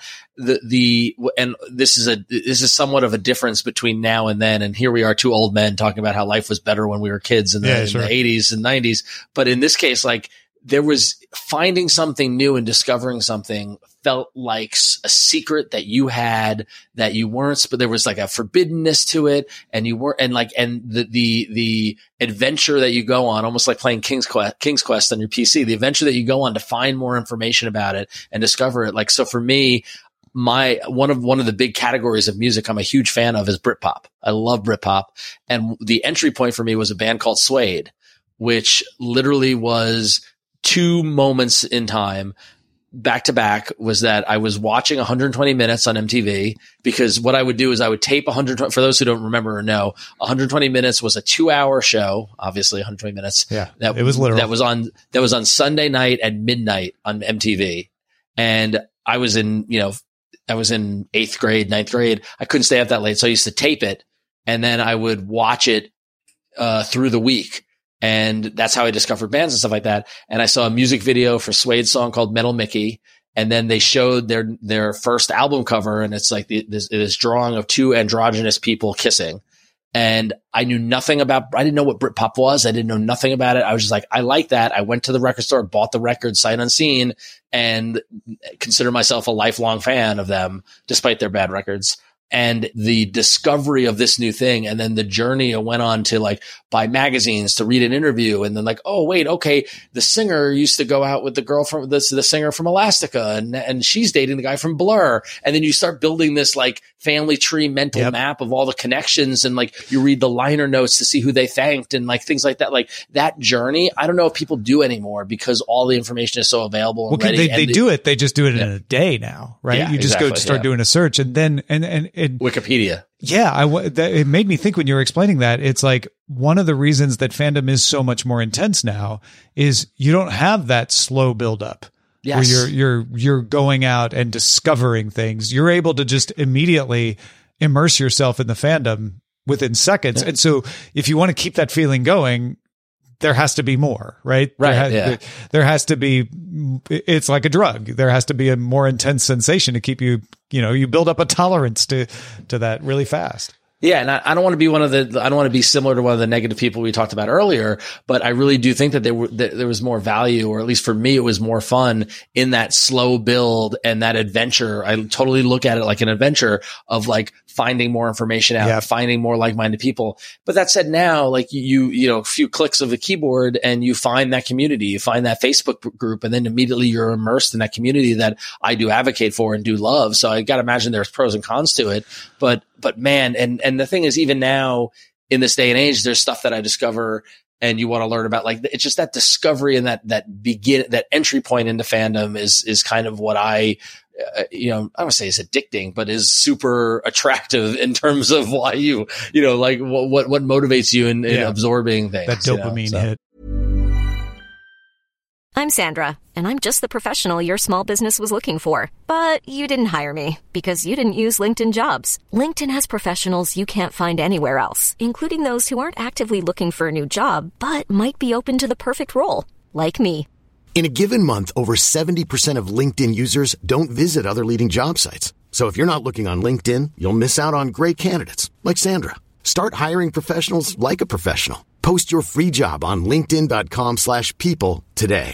and this is somewhat of a difference between now and then. And here we are, two old men talking about how life was better when we were kids in the 80s and 90s. But in this case, like, there was finding something new and discovering something felt like a secret that you had, that you weren't, but there was like a forbiddenness to it, and you weren't, and the adventure that you go on, almost like playing King's Quest on your PC, the adventure that you go on to find more information about it and discover it. Like, so for me, one of the big categories of music I'm a huge fan of is Britpop. I love Britpop. And the entry point for me was a band called Suede, which literally was 2 moments in time back to back. Was that I was watching 120 minutes on MTV, because what I would do is I would tape 120. For those who don't remember or know, 120 minutes was a 2-hour show. Obviously 120 minutes. Yeah. It was literal. That was on Sunday night at midnight on MTV. And I was in 8th grade, 9th grade. I couldn't stay up that late. So I used to tape it, and then I would watch it, through the week. And that's how I discovered bands and stuff like that. And I saw a music video for Suede's song called Metal Mickey. And then they showed their first album cover, and it's like this drawing of 2 androgynous people kissing. And I didn't know what Britpop was. I didn't know nothing about it. I was just like, I like that. I went to the record store, bought the record sight unseen, and consider myself a lifelong fan of them, despite their bad records. And the discovery of this new thing, and then the journey I went on to like buy magazines, to read an interview, and then like, oh wait, okay, the singer used to go out with the girl from the singer from Elastica, and she's dating the guy from Blur, and then you start building this like family tree mental map of all the connections, and like you read the liner notes to see who they thanked and like things like that. Like that journey, I don't know if people do anymore, because all the information is so available and ready. They do it. They just do it in a day now, right? Yeah, you just go start doing a search, and then and Wikipedia. Yeah, it made me think when you were explaining that. It's like one of the reasons that fandom is so much more intense now is you don't have that slow build up. Yes. Where you're going out and discovering things. You're able to just immediately immerse yourself in the fandom within seconds. Yeah. And so if you want to keep that feeling going, there has to be more, right? Right. There has to be, it's like a drug. There has to be a more intense sensation to keep you, you build up a tolerance to that really fast. Yeah, and I don't want to be I don't want to be similar to one of the negative people we talked about earlier, but I really do think that there was more value, or at least for me, it was more fun in that slow build and that adventure. I totally look at it like an adventure of like finding more information out, finding more like-minded people. But that said, now, like you know, a few clicks of the keyboard and you find that community, you find that Facebook group, and then immediately you're immersed in that community that I do advocate for and do love. So I got to imagine there's pros and cons to it, but man, and the thing is, even now in this day and age, there's stuff that I discover and you want to learn about. Like, it's just that discovery and that entry point into fandom is kind of what I don't want to say is addicting, but is super attractive in terms of why like what motivates you in absorbing things. That dopamine hit. I'm Sandra, and I'm just the professional your small business was looking for. But you didn't hire me because you didn't use LinkedIn Jobs. LinkedIn has professionals you can't find anywhere else, including those who aren't actively looking for a new job, but might be open to the perfect role, like me. In a given month, over 70% of LinkedIn users don't visit other leading job sites. So if you're not looking on LinkedIn, you'll miss out on great candidates like Sandra. Start hiring professionals like a professional. Post your free job on linkedin.com/people today.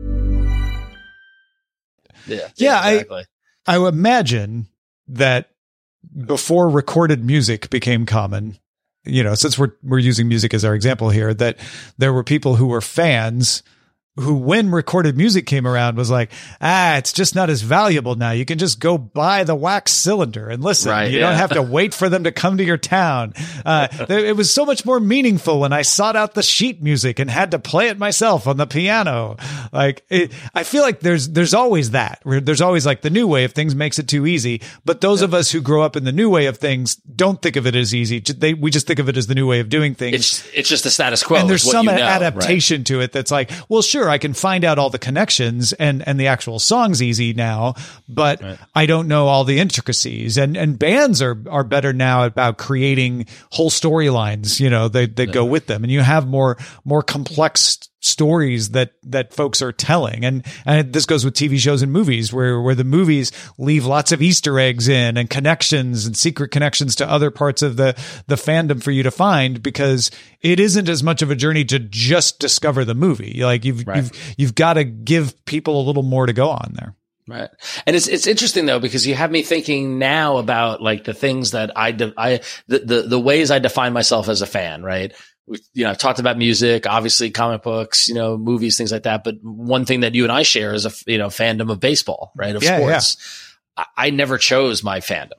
Yeah, exactly. I would imagine that before recorded music became common, since we're using music as our example here, that there were people who were fans who, when recorded music came around, was like, it's just not as valuable now. You can just go buy the wax cylinder and listen. Right, you don't have to wait for them to come to your town. It was so much more meaningful when I sought out the sheet music and had to play it myself on the piano. I feel like there's always that. There's always like the new way of things makes it too easy. But those of us who grow up in the new way of things don't think of it as easy. We just think of it as the new way of doing things. It's just the status quo. And there's some adaptation to it that's like, well, sure, I can find out all the connections and the actual song's easy now, but I don't know all the intricacies. And bands are better now about creating whole storylines, they go with them, and you have more complex stories that folks are telling. And this goes with TV shows and movies where the movies leave lots of Easter eggs in and connections and secret connections to other parts of the fandom for you to find, because it isn't as much of a journey to just discover the movie. Like you've got to give people a little more to go on there. Right. And it's interesting though, because you have me thinking now about like the things that the ways I define myself as a fan, right? I've talked about music, obviously comic books, movies, things like that. But one thing that you and I share is fandom of baseball, right? Of sports. Yeah. I never chose my fandom.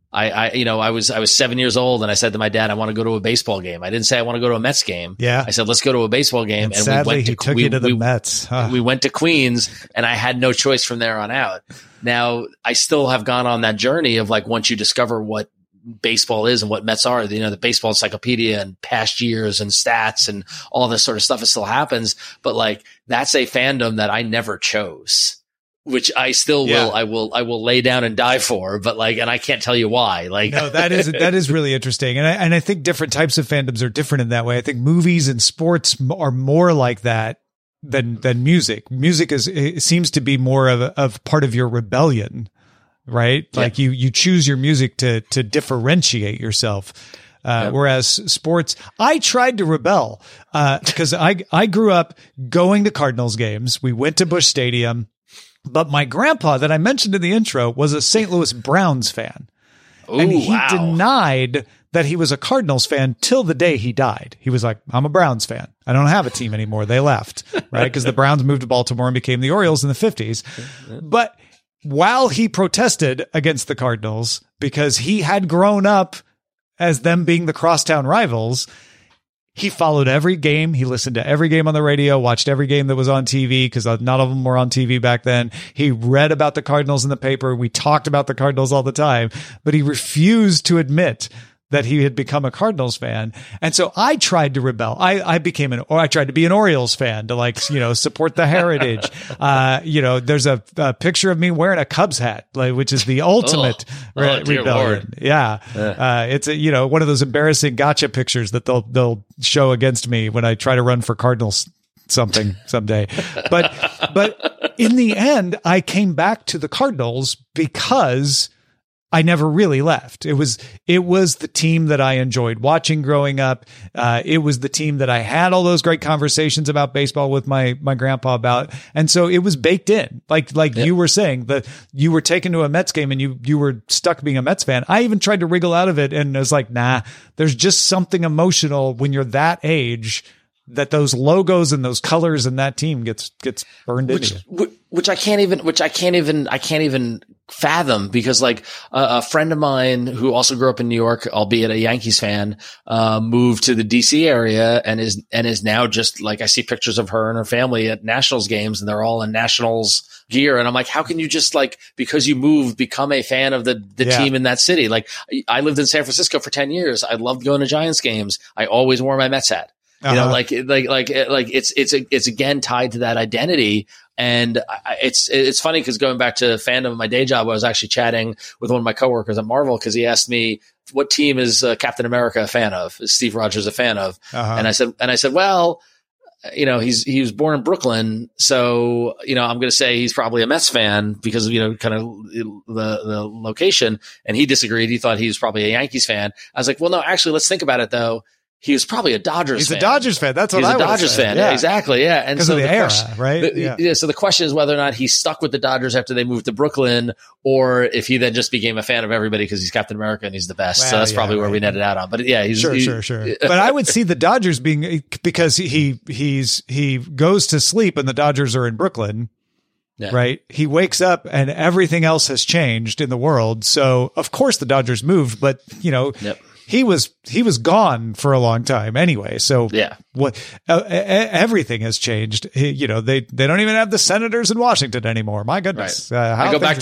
I was 7 years old and I said to my dad, I want to go to a baseball game. I didn't say I want to go to a Mets game. Yeah. I said, let's go to a baseball game. And sadly, he took you to the Mets. Huh. We went to Queens and I had no choice from there on out. Now I still have gone on that journey of like, once you discover what baseball is and what Mets are, the baseball encyclopedia and past years and stats and all this sort of stuff, it still happens. But like, that's a fandom that I never chose, which I still will. I will lay down and die for, but like, and I can't tell you why. Like, no, that is really interesting. And I think different types of fandoms are different in that way. I think movies and sports are more like that than music. Music seems to be more of part of your rebellion. Right? Yeah. Like you choose your music to differentiate yourself. Whereas sports, I tried to rebel, because I grew up going to Cardinals games. We went to Busch Stadium, but my grandpa that I mentioned in the intro was a St. Louis Browns fan. Ooh, and he denied that he was a Cardinals fan till the day he died. He was like, I'm a Browns fan. I don't have a team anymore. They left, right? Because the Browns moved to Baltimore and became the Orioles in the 50s. But while he protested against the Cardinals because he had grown up as them being the crosstown rivals, he followed every game. He listened to every game on the radio, watched every game that was on TV, because not all of them were on TV back then. He read about the Cardinals in the paper. We talked about the Cardinals all the time, but he refused to admit that he had become a Cardinals fan. And so I tried to rebel. I tried to be an Orioles fan to support the heritage. There's a picture of me wearing a Cubs hat, which is the ultimate rebellion. Yeah. It's one of those embarrassing gotcha pictures that they'll show against me when I try to run for Cardinals someday. But in the end, I came back to the Cardinals because I never really left. It was the team that I enjoyed watching growing up. It was the team that I had all those great conversations about baseball with my grandpa about. And so it was baked in. Like you were saying, that you were taken to a Mets game and you were stuck being a Mets fan. I even tried to wriggle out of it and I was like, nah, there's just something emotional when you're that age that those logos and those colors and that team gets burned into you. Which I can't even fathom, because like a friend of mine who also grew up in New York, albeit a Yankees fan, moved to the DC area and is now just like, I see pictures of her and her family at Nationals games and they're all in Nationals gear. And I'm like, how can you just like, because you moved, become a fan of the team in that city? Like I lived in San Francisco for 10 years. I loved going to Giants games. I always wore my Mets hat. You know, like it's again tied to that identity. And it's funny because going back to fandom, my day job, I was actually chatting with one of my coworkers at Marvel because he asked me, what team is Captain America a fan of? Is Steve Rogers a fan of? And I said, well, you know, he was born in Brooklyn. So, you know, I'm going to say he's probably a Mets fan because of, you know, kind of the location. And he disagreed. He thought he was probably a Yankees fan. I was like, well, no, actually, let's think about it though. He was probably a Dodgers fan. He's a Dodgers fan. That's what I was. He's a Dodgers fan. Yeah. Exactly. Yeah. And because so of the era, right? Yeah. So the question is whether or not he stuck with the Dodgers after they moved to Brooklyn, or if he then just became a fan of everybody because he's Captain America and he's the best. Well, so that's probably where we netted out on. But yeah, sure. But I would see the Dodgers being, because he goes to sleep and the Dodgers are in Brooklyn. Yeah. Right. He wakes up and everything else has changed in the world. So of course the Dodgers moved, but you know, he was gone for a long time anyway. So yeah, everything has changed. You know, they don't even have the senators in Washington anymore. My goodness. Right. I go back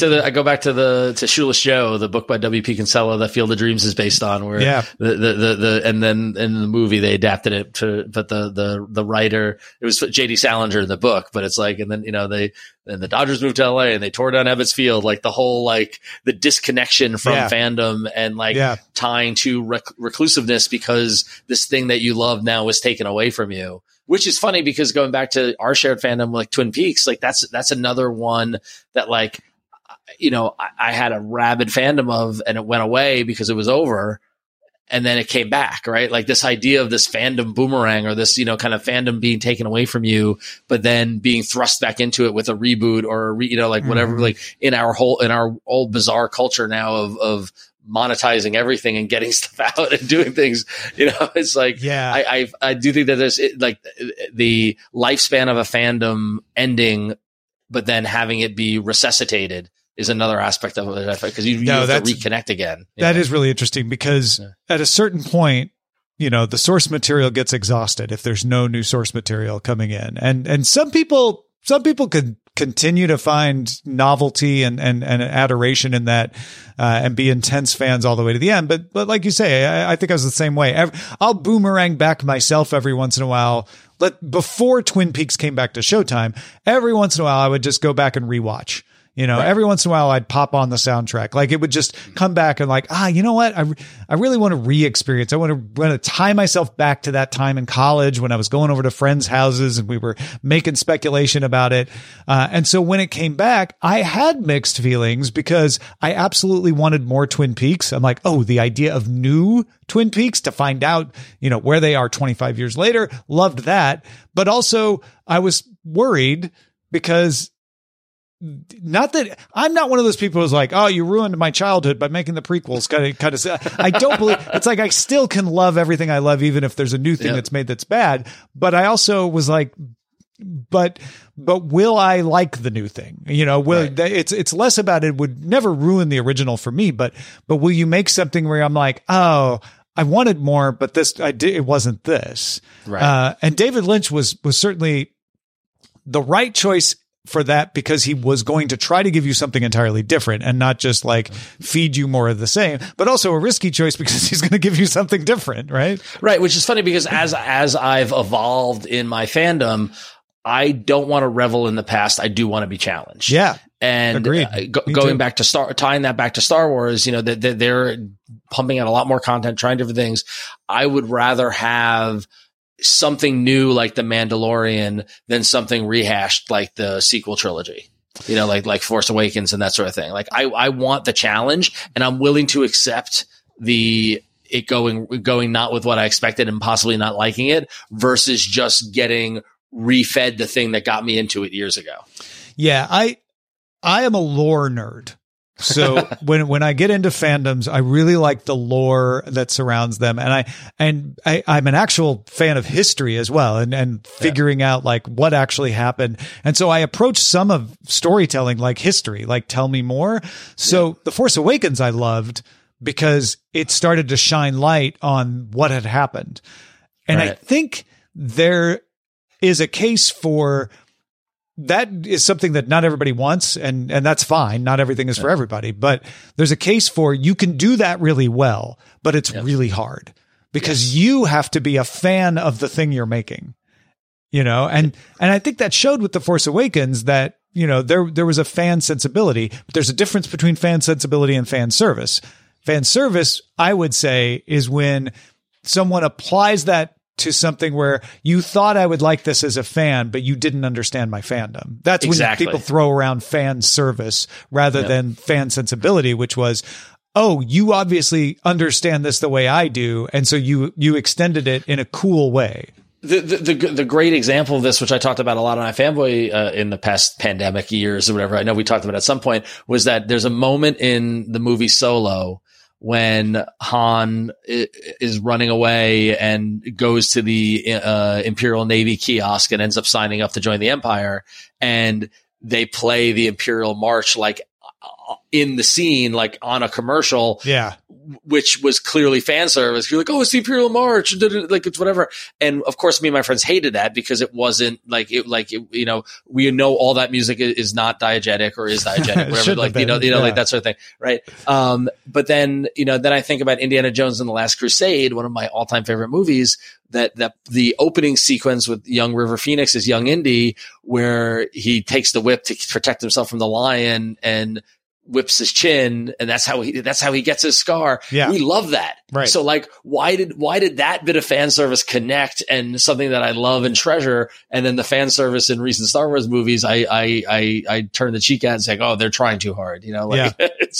to Shoeless Joe, the book by W.P. Kinsella that Field of Dreams is based on, where the and then in the movie they adapted it to, but the writer, it was J.D. Salinger in the book, but it's like, and then, you know, and the Dodgers moved to LA and they tore down Ebbets Field, like the whole, like the disconnection from fandom and like tying to reclusiveness because this thing that you love now is taken away from you, which is funny because going back to our shared fandom, like Twin Peaks, like that's another one that, like, you know, I had a rabid fandom of, and it went away because it was over. And then it came back, right? Like this idea of this fandom boomerang, or this, you know, kind of fandom being taken away from you, but then being thrust back into it with a reboot or, you know, like whatever, like in our old bizarre culture now of monetizing everything and getting stuff out and doing things, you know, it's like, I do think that there's like the lifespan of a fandom ending, but then having it be resuscitated is another aspect of it, because you have to reconnect again. That is really interesting because at a certain point, you know, the source material gets exhausted if there's no new source material coming in. And some people could continue to find novelty and adoration in that, and be intense fans all the way to the end. But like you say, I think I was the same way. I'll boomerang back myself every once in a while. Before Twin Peaks came back to Showtime, every once in a while I would just go back and rewatch. You know, every once in a while I'd pop on the soundtrack. Like it would just come back and like, you know what? I really want to re-experience. I want to tie myself back to that time in college when I was going over to friends' houses and we were making speculation about it. And so when it came back, I had mixed feelings because I absolutely wanted more Twin Peaks. I'm like, the idea of new Twin Peaks to find out, you know, where they are 25 years later. Loved that. But also I was worried because not that I'm not one of those people who's like, you ruined my childhood by making the prequels. Kind of, I don't believe it's like, I still can love everything I love, even if there's a new thing that's made that's bad. But I also was like, but will I like the new thing? You know, it's less about it would never ruin the original for me, but will you make something where I'm like, I wanted more, but it wasn't this. Right. And David Lynch was certainly the right choice for that, because he was going to try to give you something entirely different and not just like feed you more of the same, but also a risky choice because he's going to give you something different. Right. Right. Which is funny because as I've evolved in my fandom, I don't want to revel in the past. I do want to be challenged. Yeah. And going back to tying that back to Star Wars, you know, that they're pumping out a lot more content, trying different things. I would rather have something new like The Mandalorian than something rehashed like the sequel trilogy. you know, like Force Awakens and that sort of thing. Like I want the challenge, and I'm willing to accept it going not with what I expected and possibly not liking it versus just getting refed the thing that got me into it years ago. Yeah. I am a lore nerd. So when I get into fandoms, I really like the lore that surrounds them. And I'm an actual fan of history as well and figuring out like what actually happened. And so I approach some of storytelling like history, like tell me more. So The Force Awakens I loved because it started to shine light on what had happened. And I think there is a case for that is something that not everybody wants, and that's fine. Not everything is for everybody, but there's a case for you can do that really well, but it's really hard because you have to be a fan of the thing you're making, you know? And I think that showed with The Force Awakens that, you know, there was a fan sensibility, but there's a difference between fan sensibility and fan service. Fan service, I would say, is when someone applies that to something where you thought I would like this as a fan, but you didn't understand my fandom. That's when people throw around fan service rather than fan sensibility, which was, oh, you obviously understand this the way I do. And so you extended it in a cool way. The great example of this, which I talked about a lot on iFanboy in the past pandemic years or whatever, I know we talked about at some point, was that there's a moment in the movie Solo when Han is running away and goes to the Imperial Navy kiosk and ends up signing up to join the Empire, and they play the Imperial March like in the scene, like on a commercial, which was clearly fan service. You're like, oh, it's the Imperial March, like it's whatever. And of course, me and my friends hated that because it wasn't you know, we know all that music is not diegetic or is diegetic, whatever, like, you know, like that sort of thing. Right. But then, you know, then I think about Indiana Jones and the Last Crusade, one of my all time favorite movies, that the opening sequence with young River Phoenix is young Indy, where he takes the whip to protect himself from the lion and whips his chin, and that's how he gets his scar. Yeah. We love that. Right. So like, why did that bit of fan service connect and something that I love and treasure? And then the fan service in recent Star Wars movies, I turn the cheek at and say, oh, they're trying too hard. You know, like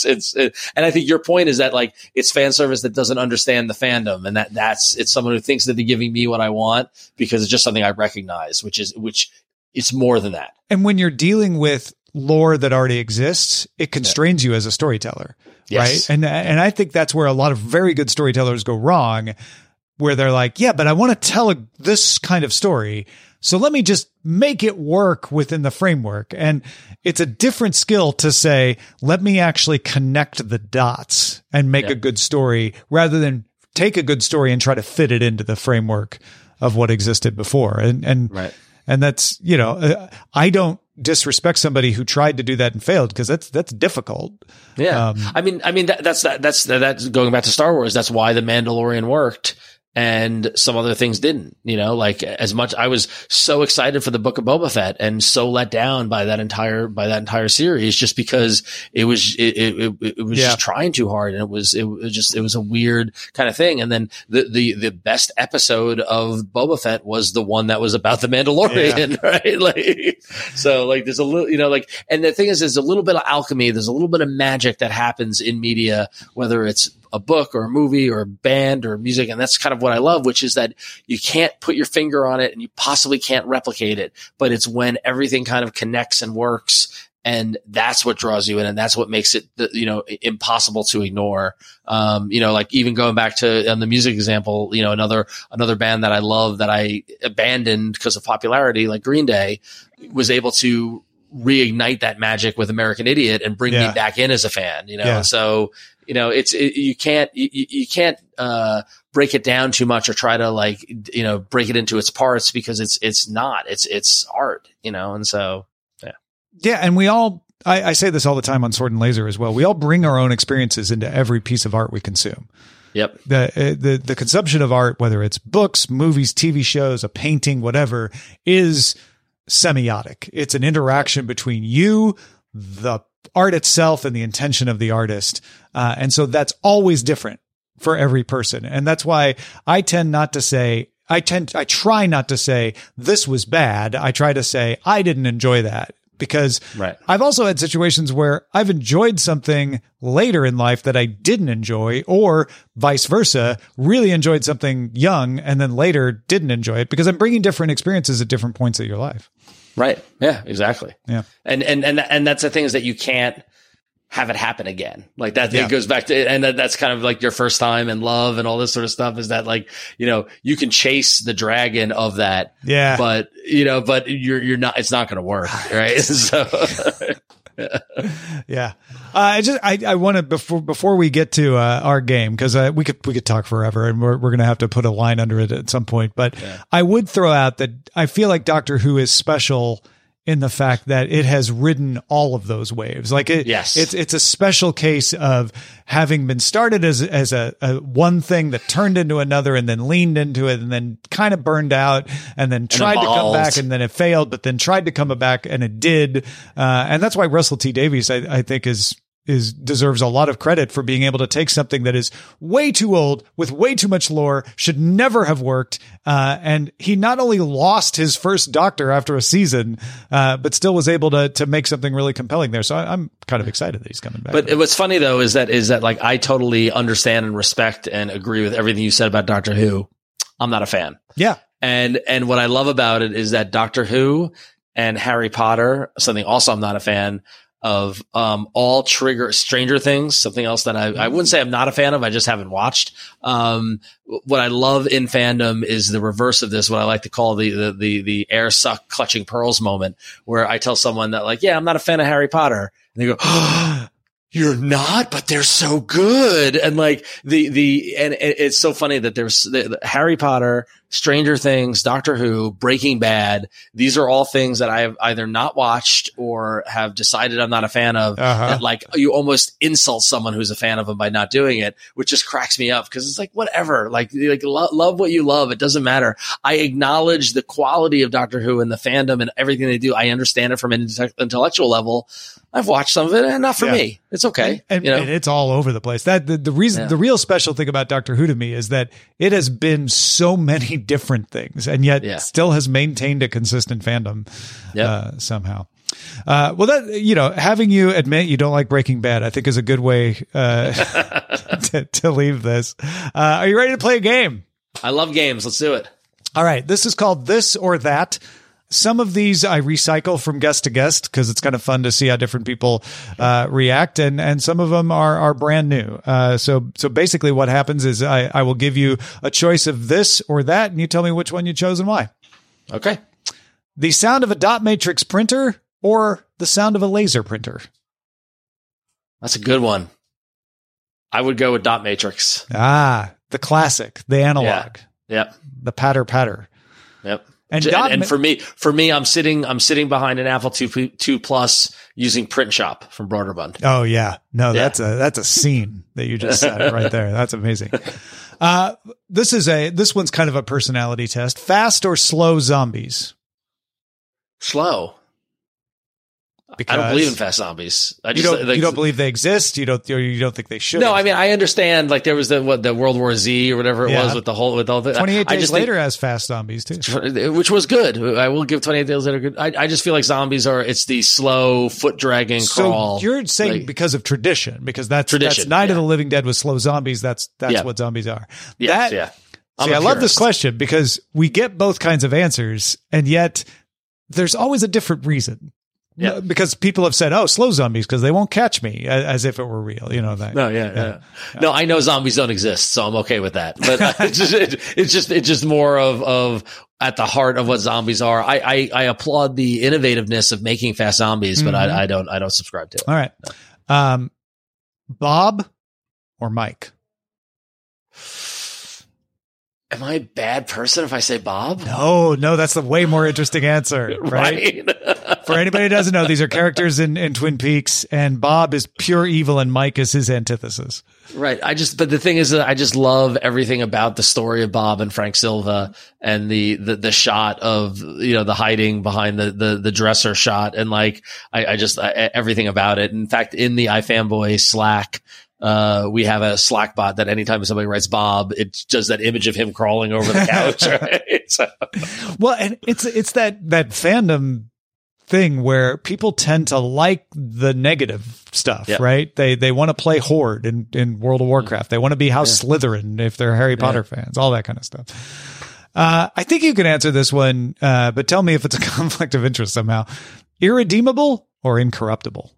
and I think your point is that like, it's fan service that doesn't understand the fandom. And it's someone who thinks that they're giving me what I want because it's just something I recognize, which it's more than that. And when you're dealing with lore that already exists, it constrains you as a storyteller, right? And I think that's where a lot of very good storytellers go wrong, where they're like, yeah, but I want to tell this kind of story, so let me just make it work within the framework. And it's a different skill to say, let me actually connect the dots and make a good story rather than take a good story and try to fit it into the framework of what existed before. And that's, you know, I don't disrespect somebody who tried to do that and failed because that's difficult. Yeah. I mean, that's going back to Star Wars. That's why The Mandalorian worked and some other things didn't, you know, like as much I was so excited for the Book of Boba Fett and so let down by that entire series just because it was just trying too hard. And it was a weird kind of thing. And then the best episode of Boba Fett was the one that was about the Mandalorian, right? Like, so like there's a little, you know, like, and the thing is, there's a little bit of alchemy. There's a little bit of magic that happens in media, whether it's a book or a movie or a band or music. And that's kind of what I love, which is that you can't put your finger on it and you possibly can't replicate it, but it's when everything kind of connects and works. And that's what draws you in. And that's what makes it, you know, impossible to ignore. You know, like even going back to on the music example, you know, another band that I love that I abandoned because of popularity, like Green Day, was able to reignite that magic with American Idiot and bring me back in as a fan, you know? And so, you know, you can't break it down too much or try to like, you know, break it into its parts because it's art, you know? And so, yeah. And we all, I say this all the time on Sword and Laser as well. We all bring our own experiences into every piece of art we consume. Yep. The consumption of art, whether it's books, movies, TV shows, a painting, whatever, is semiotic. It's an interaction between you, the art itself, and the intention of the artist. And so that's always different for every person. And that's why I try not to say this was bad. I try to say I didn't enjoy that because Right. I've also had situations where I've enjoyed something later in life that I didn't enjoy, or vice versa, really enjoyed something young and then later didn't enjoy it, because I'm bringing different experiences at different points of your life. Right. Yeah, exactly. Yeah. And that's the thing, is that you can't have it happen again. Like that, Yeah. it goes back to, and that's kind of like your first time in love and all this sort of stuff, is that, like, you know, you can chase the dragon of that. Yeah. But, you know, but you're not, it's not going to work. Right. So, Yeah. I want to, before we get to our game, because we could talk forever, and we're going to have to put a line under it at some point. But I would throw out that I feel like Doctor Who is special in the fact that it has ridden all of those waves. Like Yes. it's a special case of having been started as a one thing that turned into another, and then leaned into it, and then kind of burned out, and then tried to come evolved. back, and then it failed, but then tried to come back, and it did. And that's why Russell T Davies, I think, deserves a lot of credit for being able to take something that is way too old with way too much lore, should never have worked. And he not only lost his first Doctor after a season, but still was able to make something really compelling there. So I'm kind of excited that he's coming back. but what's funny though, is that like, I totally understand and respect and agree with everything you said about Doctor Who. I'm not a fan. Yeah. And what I love about it is that Doctor Who and Harry Potter, something also I'm not a fan of, all trigger Stranger Things, something else that I wouldn't say I'm not a fan of. I just haven't watched. What I love in fandom is the reverse of this, what I like to call the air suck clutching pearls moment, where I tell someone that, like, yeah, I'm not a fan of Harry Potter. And they go, oh, you're not, but they're so good. And like and it's so funny that there's the Harry Potter, Stranger Things, Doctor Who, Breaking Bad. These are all things that I have either not watched or have decided I'm not a fan of. That, like, you almost insult someone who's a fan of them by not doing it, which just cracks me up, because it's like, whatever, like love what you love. It doesn't matter. I acknowledge the quality of Doctor Who and the fandom and everything they do. I understand it from an intellectual level. I've watched some of it, and not for me. It's okay. And you know? it's all over the place. That the reason, the real special thing about Doctor Who to me is that it has been so many different things, and yet still has maintained a consistent fandom somehow. Well, that, you know, having you admit you don't like Breaking Bad, I think, is a good way to leave this. Are you ready to play a game? I love games. Let's do it. All right. This is called This or That. Some of these I recycle from guest to guest, because it's kind of fun to see how different people react, and some of them are brand new. So basically what happens is I will give you a choice of this or that, and you tell me which one you chose and why. Okay. The sound of a dot matrix printer or the sound of a laser printer? That's a good one. I would go with dot matrix. Ah, the classic, the analog. Yep. The patter. Yep. And for me, I'm sitting behind an Apple II Plus using Print Shop from Broderbund. Oh yeah. No, that's a scene that you just said right there. That's amazing. This one's kind of a personality test. Fast or slow zombies? Slow. Because I don't believe in fast zombies. You don't believe they exist. You don't think they should. No, I mean, I understand. Like, there was the World War Z or whatever it was with all the 28 Days Later has fast zombies too, which was good. I will give 28 Days Later good. I just feel like zombies it's the slow foot dragging crawl. So you're saying, like, because of tradition, because that's Night of the Living Dead with slow zombies. That's what zombies are. Yes, I love this question, because we get both kinds of answers, and yet there's always a different reason. Yeah. Because people have said, "Oh, slow zombies, because they won't catch me," as if it were real. You know that? No, No, I know zombies don't exist, so I'm okay with that. But it's just more of at the heart of what zombies are. I applaud the innovativeness of making fast zombies, but I don't subscribe to it. All right, Bob or Mike? Am I a bad person if I say Bob? No, that's the way more interesting answer, right? For anybody who doesn't know, these are characters in Twin Peaks, and Bob is pure evil and Mike is his antithesis. Right. But the thing is that I just love everything about the story of Bob and Frank Silva, and the shot of, the hiding behind the dresser shot. And like, I everything about it. In fact, in the iFanboy Slack, we have a Slack bot that anytime somebody writes Bob, it does that image of him crawling over the couch. Right? So. Well, and it's that fandom thing where people tend to like the negative stuff, right? They want to play Horde in World of Warcraft. They want to be House Slytherin if they're Harry Potter fans, all that kind of stuff. I think you can answer this one, but tell me if it's a conflict of interest somehow. Irredeemable or incorruptible?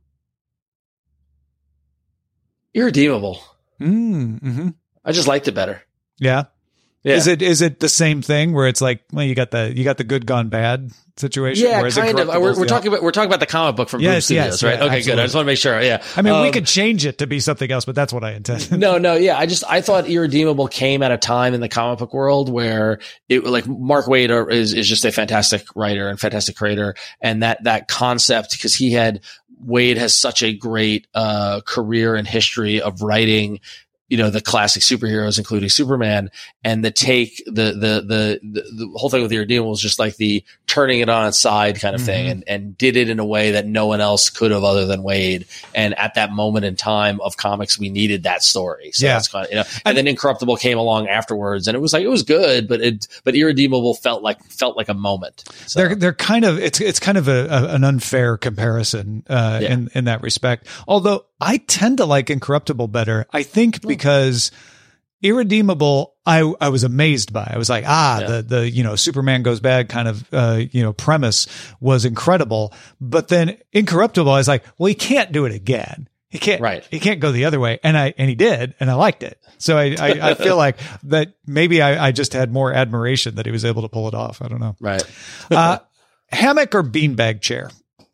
Irredeemable. Mm-hmm. I just liked it better. Yeah. Yeah. Is it the same thing where it's like, well, you got the good gone bad situation? Yeah, kind of. We're talking about the comic book from Boom Studios, right? Okay, absolutely. good. I just want to make sure. Yeah. I mean, we could change it to be something else, but that's what I intended. No. Yeah. I thought Irredeemable came at a time in the comic book world where it, like, Mark Waid is just a fantastic writer and fantastic creator. And that concept, because Waid has such a great, career and history of writing, the classic superheroes, including Superman, and the whole thing with Irredeemable was just like the turning it on its side kind of thing, and did it in a way that no one else could have other than Waid. And at that moment in time of comics, we needed that story. So that's kind of, and then Incorruptible came along afterwards, and it was good, but Irredeemable felt like a moment. So. They're kind of, it's kind of an unfair comparison, in that respect. Although I tend to like Incorruptible better, I think, because Irredeemable, I was amazed by. I was like, the Superman goes bad kind of, premise was incredible. But then Incorruptible, I was like, well, he can't do it again. He can't go the other way. And he did, and I liked it. So I feel like that maybe I just had more admiration that he was able to pull it off. I don't know. Right. Hammock or beanbag chair?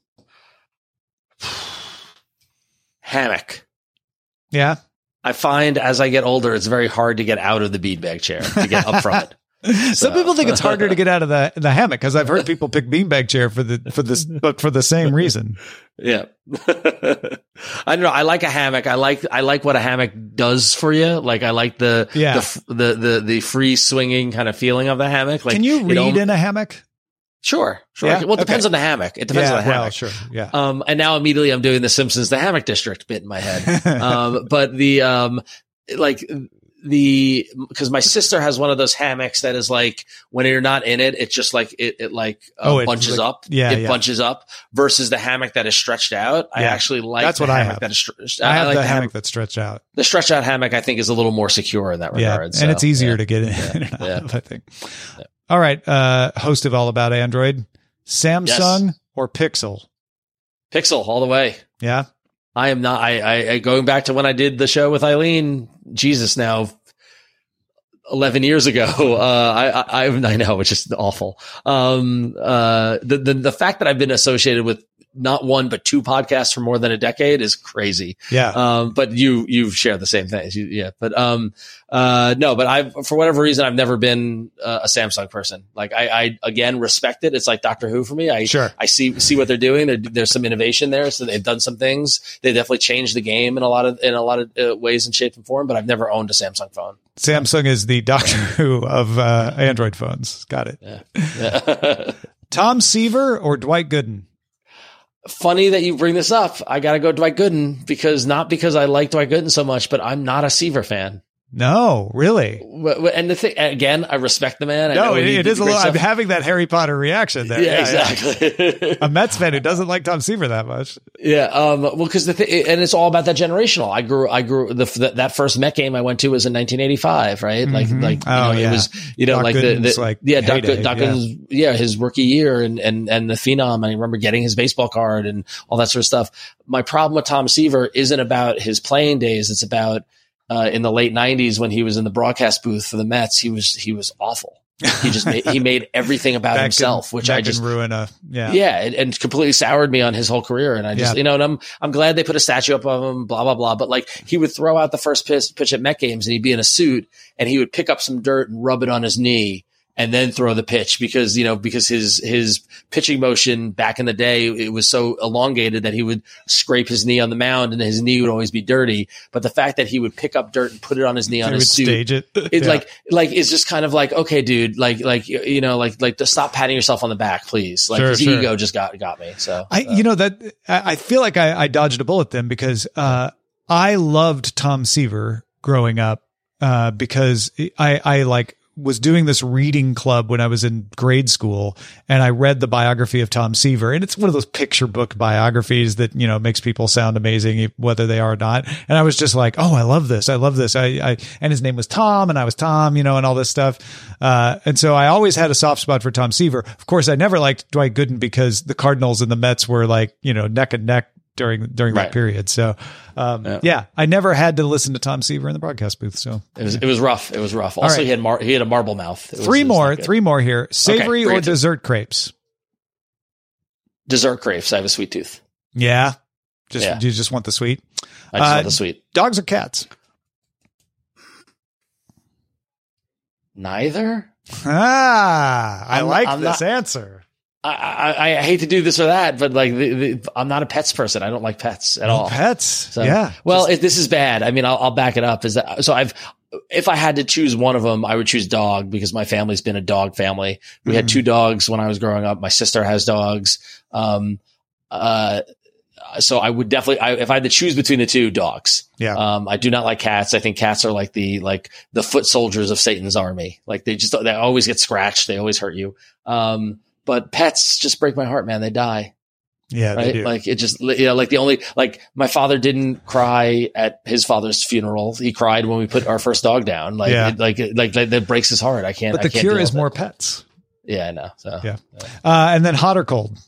Hammock. Yeah. I find as I get older, it's very hard to get out of the beanbag chair, to get up from it. Some people think it's harder to get out of the hammock, because I've heard people pick beanbag chair for the same reason. Yeah. I don't know. I like a hammock. I like what a hammock does for you. Like, I like the free swinging kind of feeling of the hammock. Like, can you read in a hammock? Sure. Yeah? Well, it depends on the hammock. It depends on the hammock. Well, sure. Yeah. And now immediately I'm doing the Simpsons, the Hammock District bit in my head. But because my sister has one of those hammocks that is like, when you're not in it, it's just like, it bunches up. It bunches up versus the hammock that is stretched out. I actually like that's what I have. That is stretched. I have like the hammock that's stretched out. The stretched out hammock, I think, is a little more secure in that regard. And it's easier to get in and out of, I think. Yeah. All right. Host of All About Android, Samsung or Pixel? Pixel all the way. Yeah. I am not, I going back to when I did the show with Eileen, Jesus, now 11 years ago. I know, which is awful. The fact that I've been associated with not one, but two podcasts for more than a decade is crazy. Yeah. But you share the same things. No, but for whatever reason, I've never been a Samsung person. Like, I again respect it. It's like Doctor Who for me. I see what they're doing. There's some innovation there. So they've done some things. They definitely changed the game in a lot of ways and shape and form, but I've never owned a Samsung phone. Samsung is the Doctor Who of Android phones. Got it. Yeah. Tom Seaver or Dwight Gooden? Funny that you bring this up. I got to go Dwight Gooden, not because I like Dwight Gooden so much, but I'm not a Seaver fan. No, really. And the thing, again, I respect the man. No, it is a little, I'm having that Harry Potter reaction there. Yeah, exactly. Yeah. A Mets fan who doesn't like Tom Seaver that much. Yeah. Well, because the thing, and it's all about that generational. I grew, that first Met game I went to was in 1985, right? Mm-hmm. It was, Doc like Doc Gooden's, his rookie year and the phenom. And I remember getting his baseball card and all that sort of stuff. My problem with Tom Seaver isn't about his playing days. It's about, in the late 90s when he was in the broadcast booth for the Mets, he was awful. He made everything about himself, which I just ruin and completely soured me on his whole career. And I just, and I'm glad they put a statue up of him, blah, blah, blah. But like, he would throw out the first pitch at Met games and he'd be in a suit and he would pick up some dirt and rub it on his knee and then throw the pitch because his pitching motion back in the day, it was so elongated that he would scrape his knee on the mound and his knee would always be dirty. But the fact that he would pick up dirt and put it on his knee on his suit, stage it. It's just kind of like, okay, dude, to stop patting yourself on the back, please. Like his ego just got me. So I feel like I dodged a bullet then because, I loved Tom Seaver growing up, because I was doing this reading club when I was in grade school, and I read the biography of Tom Seaver, and it's one of those picture book biographies that, you know, makes people sound amazing, whether they are or not. And I was just like, oh, I love this. I love this. And his name was Tom, and I was Tom, you know, and all this stuff. And so I always had a soft spot for Tom Seaver. Of course, I never liked Dwight Gooden because the Cardinals and the Mets were like, you know, neck and neck during that period. So, I never had to listen to Tom Seaver in the broadcast booth. So it was rough. It was rough. Also, he had a marble mouth. Three more here. Savory or dessert crepes? Dessert crepes. I have a sweet tooth. Yeah. Do you just want the sweet? I just want the sweet. Dogs or cats? Neither. I like this answer. I hate to do this or that, but like I'm not a pets person. I don't like pets at all. Pets, so, yeah. Well, this is bad. I mean, I'll back it up. If I had to choose one of them, I would choose dog because my family's been a dog family. We had 2 dogs when I was growing up. My sister has dogs. So I would definitely, if I had to choose between the 2, dogs. Yeah. I do not like cats. I think cats are like the foot soldiers of Satan's army. Like they always get scratched. They always hurt you. But pets just break my heart, man. They die. Yeah. Right. They do. Like it just, like my father didn't cry at his father's funeral. He cried when we put our first dog down. That breaks his heart. I can't. But the cure is more pets. Yeah, I know. So yeah. And then hot or cold?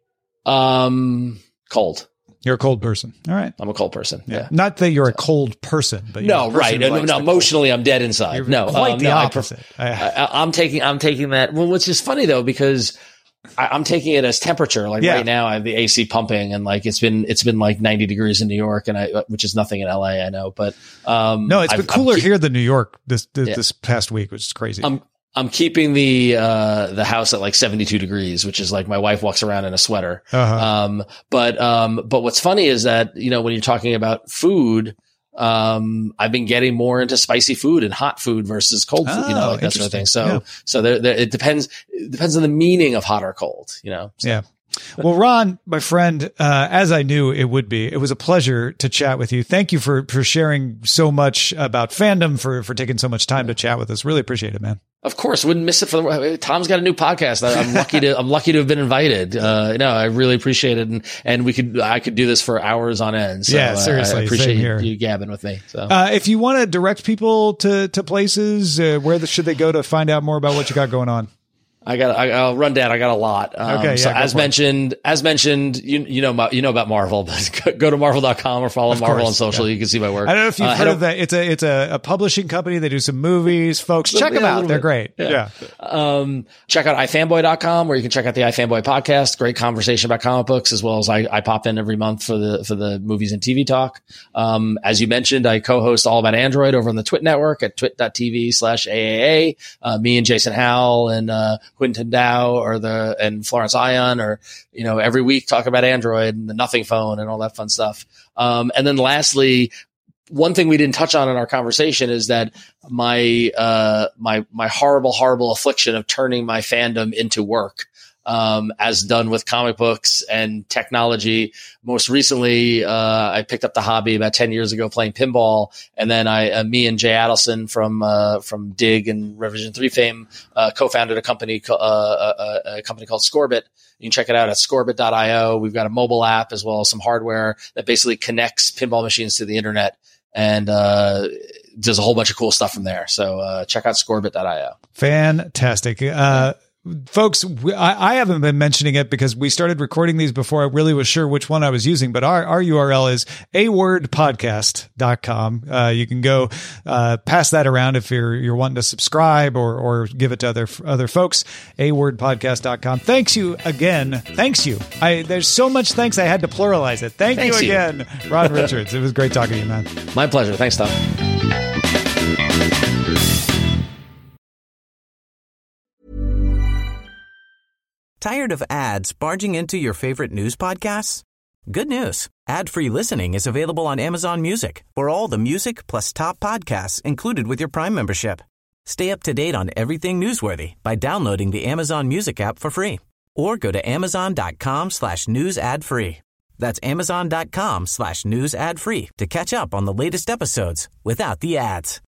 Cold. You're a cold person. All right. I'm a cold person. Yeah. Not that you're a cold person, but no, right. No, emotionally, I'm dead inside. You're no, quite the opposite. I'm taking that. Well, which is funny though, because I'm taking it as temperature. Like right now, I have the AC pumping, and like it's been like 90 degrees in New York, and which is nothing in LA, I know, but no, it's been cooler here than New York this past week, which is crazy. I'm keeping the house at like 72 degrees, which is like my wife walks around in a sweater. Uh-huh. But what's funny is that, you know, when you're talking about food, I've been getting more into spicy food and hot food versus cold food, you know, like that sort of thing. So it depends on the meaning of hot or cold, you know? So. Yeah. Well, Ron, my friend, as I knew it would be, it was a pleasure to chat with you. Thank you for sharing so much about fandom, for taking so much time to chat with us. Really appreciate it, man. Of course, wouldn't miss it Tom's got a new podcast. I'm lucky to have been invited. No, I really appreciate it, and I could do this for hours on end. So, yeah, seriously, I appreciate you gabbing with me. So, if you want to direct people to places, where should they go to find out more about what you got going on? I'll run down. I got a lot. Okay. So as mentioned, you know about Marvel, but go to marvel.com or follow Marvel on social. Yeah. You can see my work. I don't know if you've heard of that. It's a publishing company. They do some movies, folks. Check them out. They're great. Yeah. Check out ifanboy.com, where you can check out the iFanboy podcast. Great conversation about comic books, as well as I pop in every month for the movies and TV talk. As you mentioned, I co-host All About Android over on the Twit network at twit.tv/AAA. Me and Jason Howell and, Quinton Dow and Florence Ion, or, you know, every week talk about Android and the Nothing phone and all that fun stuff. And then lastly, one thing we didn't touch on in our conversation is that my horrible affliction of turning my fandom into work, as done with comic books and technology. Most recently, I picked up the hobby about 10 years ago playing pinball. And then me and Jay Adelson from Dig and Revision 3 fame, co-founded a company called Scorbit. You can check it out at scorbit.io. We've got a mobile app as well as some hardware that basically connects pinball machines to the internet, and does a whole bunch of cool stuff from there. So check out scorbit.io. Fantastic. Folks, I haven't been mentioning it because we started recording these before I really was sure which one I was using, but our URL is awordpodcast.com. You can go pass that around if you're wanting to subscribe or give it to other folks. awordpodcast.com. Thanks you again. Thanks you. There's so much thanks I had to pluralize it. Thanks you again, Ron Richards. It was great talking to you, man. My pleasure. Thanks, Tom. Tired of ads barging into your favorite news podcasts? Good news. Ad-free listening is available on Amazon Music for all the music plus top podcasts included with your Prime membership. Stay up to date on everything newsworthy by downloading the Amazon Music app for free, or go to amazon.com/news ad free. That's amazon.com/news ad free to catch up on the latest episodes without the ads.